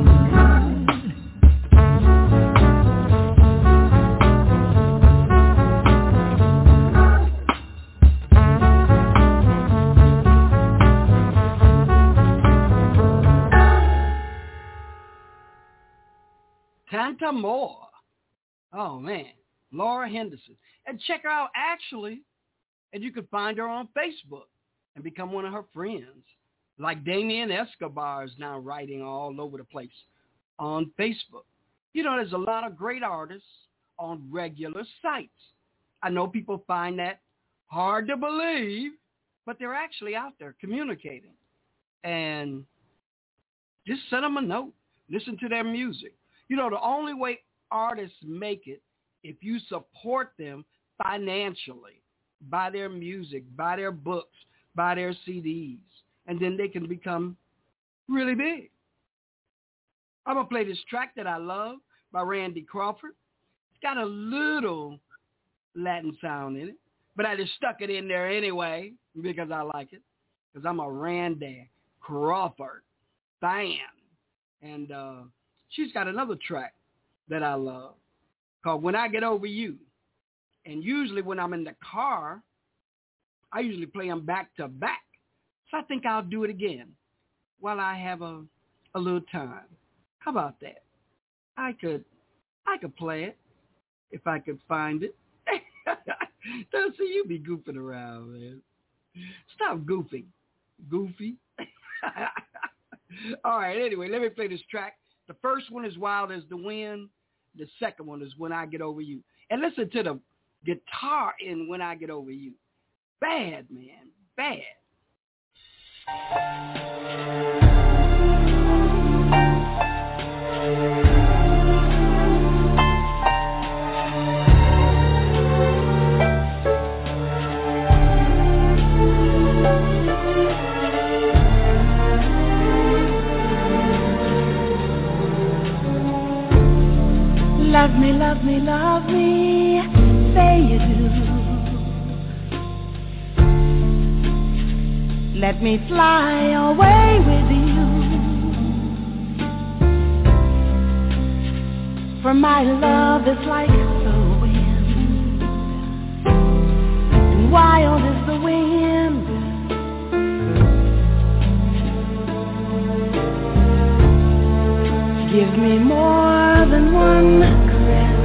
Tanto More. Oh, man. Laura Henderson. And check her out, actually. And you can find her on Facebook and become one of her friends. Like Damien Escobar is now writing all over the place on Facebook. You know, there's a lot of great artists on regular sites. I know people find that hard to believe, but they're actually out there communicating. And just send them a note. Listen to their music. You know, the only way artists make it if you support them financially, buy their music, buy their books, buy their C Ds, and then they can become really big. I'm going to play this track that I love by Randy Crawford. It's got a little Latin sound in it. But I just stuck it in there anyway because I like it. Because I'm a Randy Crawford fan. And uh, she's got another track that I love called When I Get Over You. And usually when I'm in the car, I usually play them back to back. So I think I'll do it again while I have a, a little time. How about that? I could I could play it if I could find it. Don't see you be goofing around, man. Stop goofing. Goofy. All right, anyway, let me play this track. The first one is Wild as the Wind. The second one is When I Get Over You. And listen to the guitar in When I Get Over You. Bad, man. Bad. Love me, love me, love me, say you do. Let me fly away with you. For my love is like the wind, and wild is the wind. Give me more than one caress,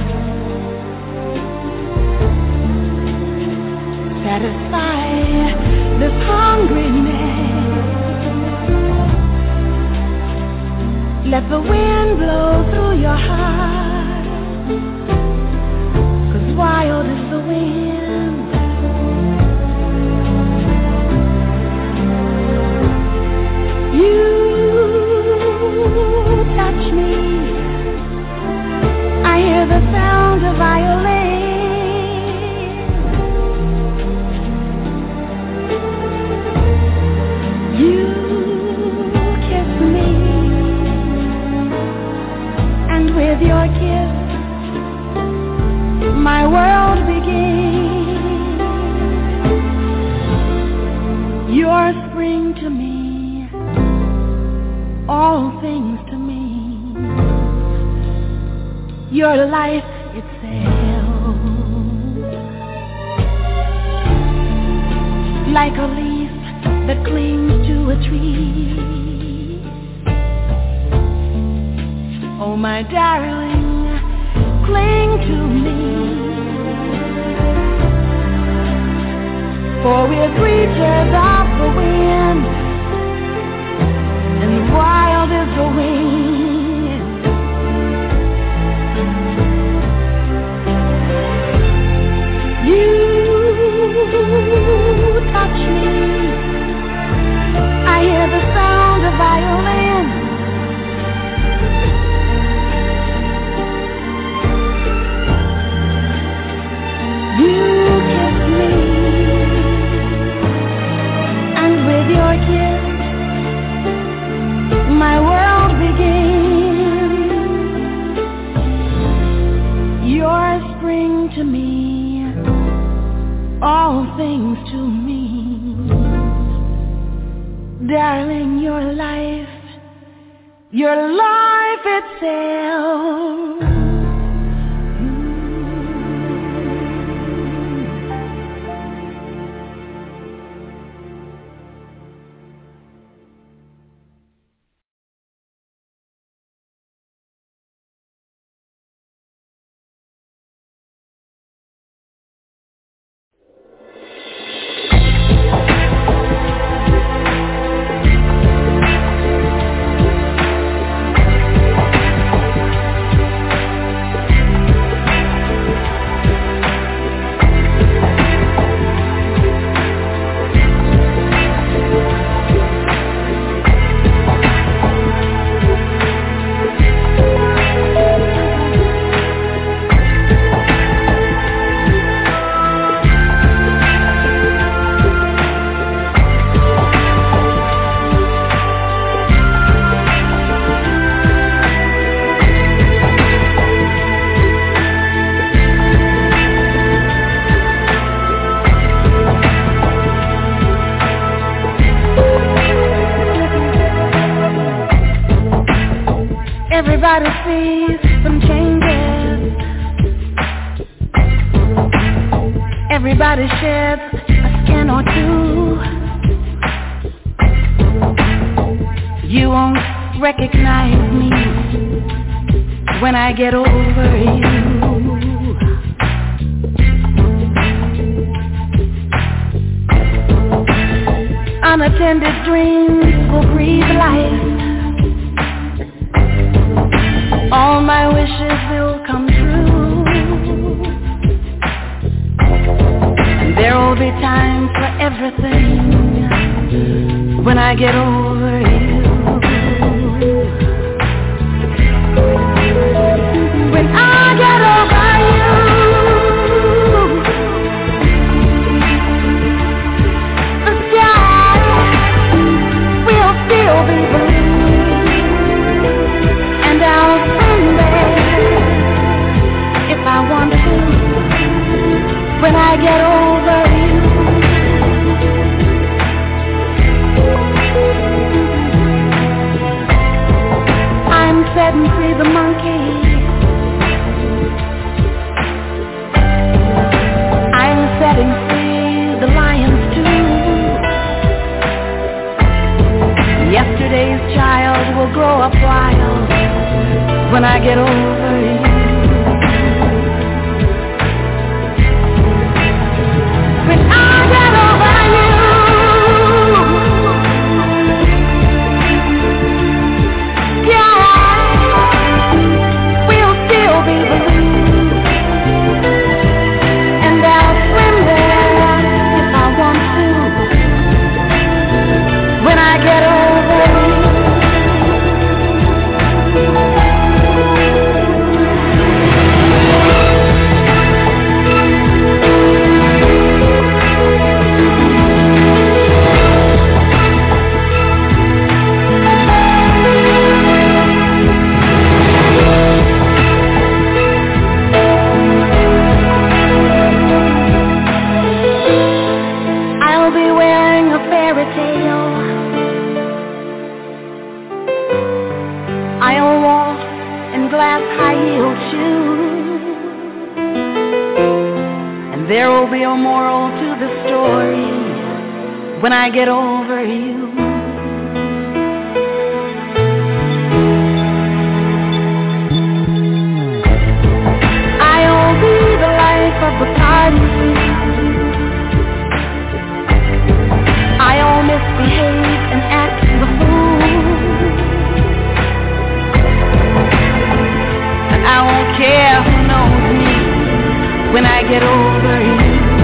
satisfy this hungriness. Let the wind blow through your heart, 'cause wild is the wind. You touch me, I hear the sound of violin. You kiss me, and with your kiss, my world begins. You're spring to me, all things to me. Your life itself, like a leaf that clings to a tree. Oh, my darling, cling to me, for we're creatures of the wind, and wild is the wind. You touch me, I hear the sound of violin. You kiss me, and with your kiss, my world begins. You're spring to me, all things to me. Darling, your life, your life itself. made some changes. Everybody sheds a skin or two. You won't recognize me when I get over you. Unattended dreams will breathe life. All my wishes will come true. And there will be time for everything when I get over you. When I get over you, the sky will still be blue, and I'll swim there if I want to. When I get over you, I'm setting free the monkey. I'm setting free the lions too. Yesterday's child will grow up wild when I get over you. When I get over you, yeah, we'll still be blue, and I'll swim there if I want to. When I get over you, I'll be wearing a fairy tale. I'll walk in glass high-heeled shoes, and there will be a moral to the story when I get over you. I'll be the life of the party. I'll misbehave and act the fool, and I won't care who knows me when I get over you.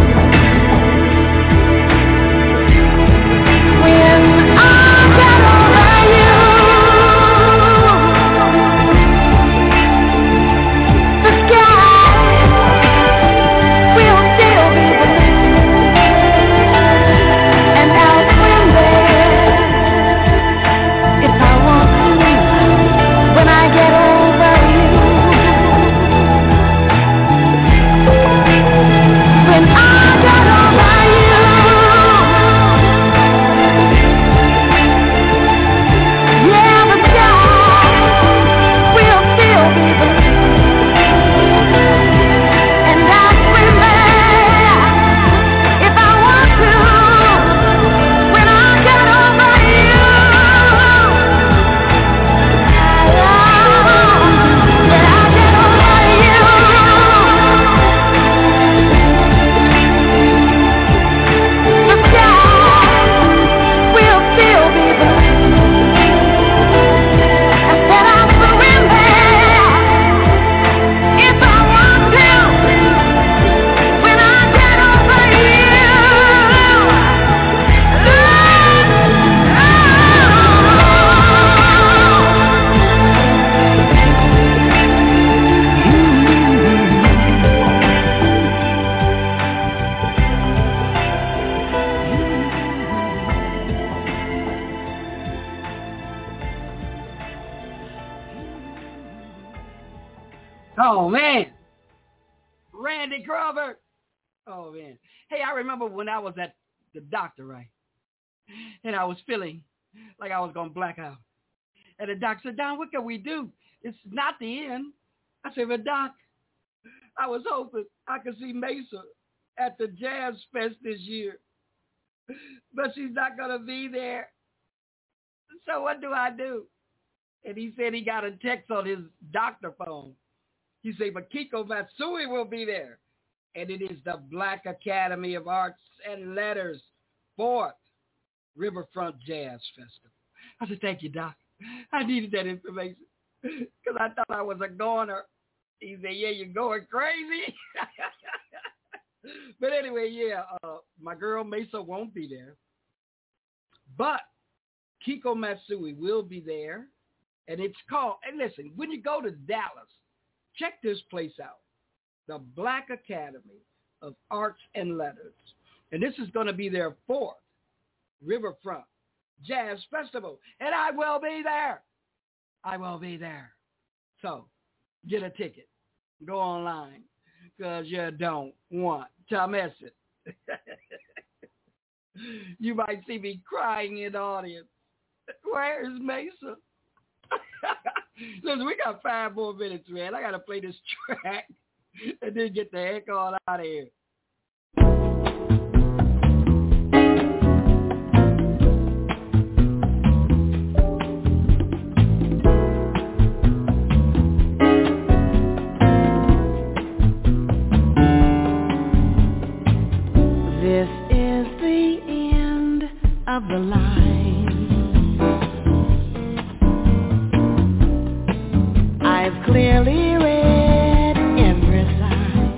When I get over you, the sky will still be blue, and I'll swim there if I want to. When I get over you, when I get over you, yeah, the sky will still be blue, and I'll swim there if I want to. When I get over you, when I get over you, the sky will still be blue. I said I'll surrender if I want to. When I get over Oh, man. Randy Crawford. Oh, man. Hey, I remember when I was at the doctor, right? And I was feeling like I was going to black out. And the doctor said, Don, what can we do? it's not the end. I said, but Doc, I was hoping I could see Mesa at the Jazz Fest this year, but she's not going to be there. So what do I do? And he said he got a text on his doctor phone. He said, but Kiko Matsui will be there. And it is the Black Academy of Arts and Letters fourth Riverfront Jazz Festival. I said, thank you, Doc. I needed that information because I thought I was a goner. He said, yeah, you're going crazy. But anyway, yeah, uh, my girl Mesa won't be there. But Kiko Matsui will be there. And it's called, and listen, when you go to Dallas, check this place out. The Black Academy of Arts and Letters. And this is going to be their fourth Riverfront Jazz Festival. And I will be there. I will be there. So get a ticket. Go online because you don't want to miss it. You might see me crying in the audience. Where is Mesa? Listen, we got five more minutes, man. I got to play this track and then get the heck on out of here. This is the end of the line. I've clearly read every sign.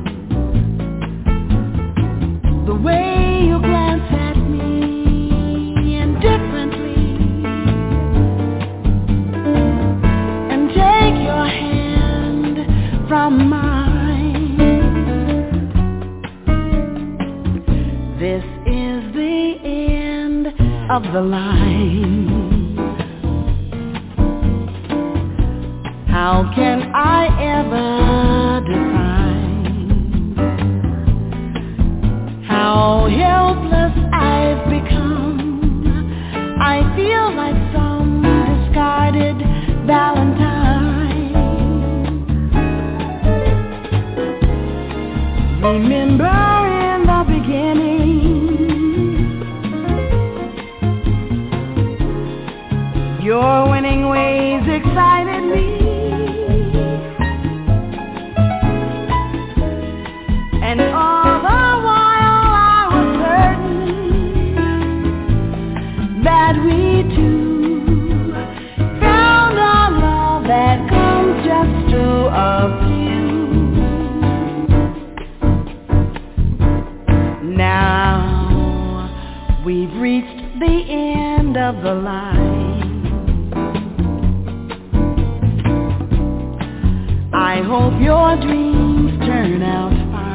The way you glance at me indifferently and take your hand from mine. This is the end of the line. How can I ever define how helpless I've become? I feel like some discarded Valentine. Remember in the beginning, your winning ways excited me. And all the while I was certain that we two found a love that comes just to a few. Now we've reached the end of the line. I hope your dreams turn out fine.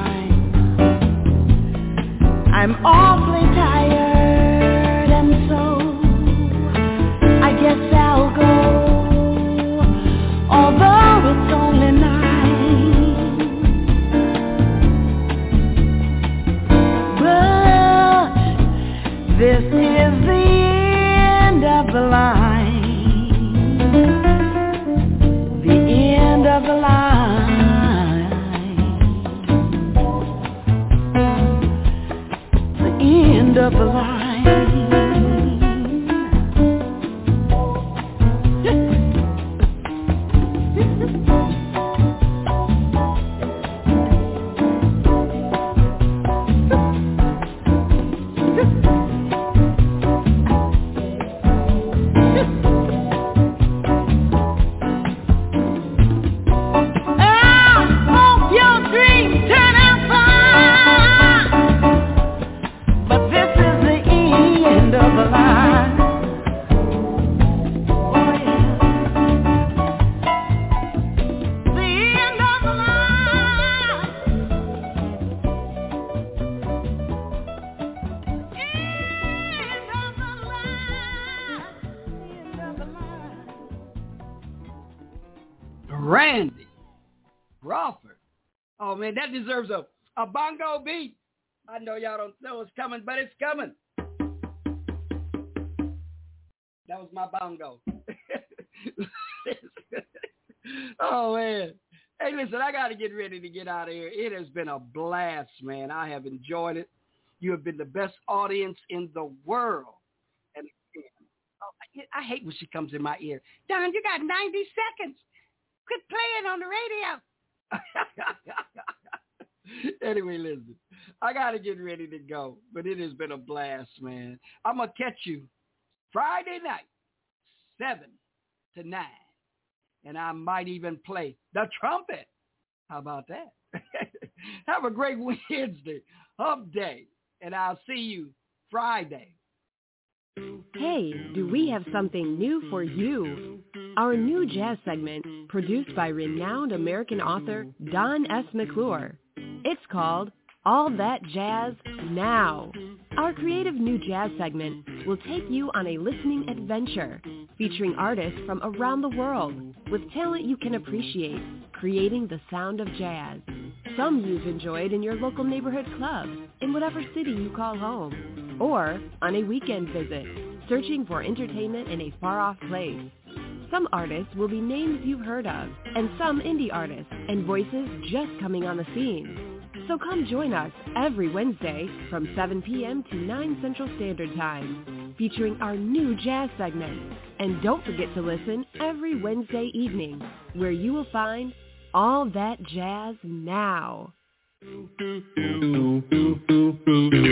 I'm awfully tired, and so I guess I'll go, although it's only nine. But this is the end of the line. The end of the line. End of the line. Randy Crawford. Oh, man, that deserves a, a bongo beat. I know y'all don't know it's coming, but it's coming. That was my bongo. Oh, man. Hey, listen, I got to get ready to get out of here. It has been a blast, man. I have enjoyed it. You have been the best audience in the world. And oh, I hate when she comes in my ear. Don, you got ninety seconds. Quit playing on the radio. Anyway, listen, I got to get ready to go, but it has been a blast, man. I'm going to catch you Friday night, seven to nine, and I might even play the trumpet. How about that? Have a great Wednesday, hump day, and I'll see you Friday. Hey, do we have something new for you? Our new jazz segment, produced by renowned American author Don S. McClure. It's called All That Jazz Now. Our creative new jazz segment will take you on a listening adventure, featuring artists from around the world with talent you can appreciate, creating the sound of jazz. Some you've enjoyed in your local neighborhood club, in whatever city you call home, or on a weekend visit, searching for entertainment in a far-off place. Some artists will be names you've heard of, and some indie artists and voices just coming on the scene. So come join us every Wednesday from seven p.m. to nine Central Standard Time, featuring our new jazz segment. And don't forget to listen every Wednesday evening, where you will find All That Jazz Now.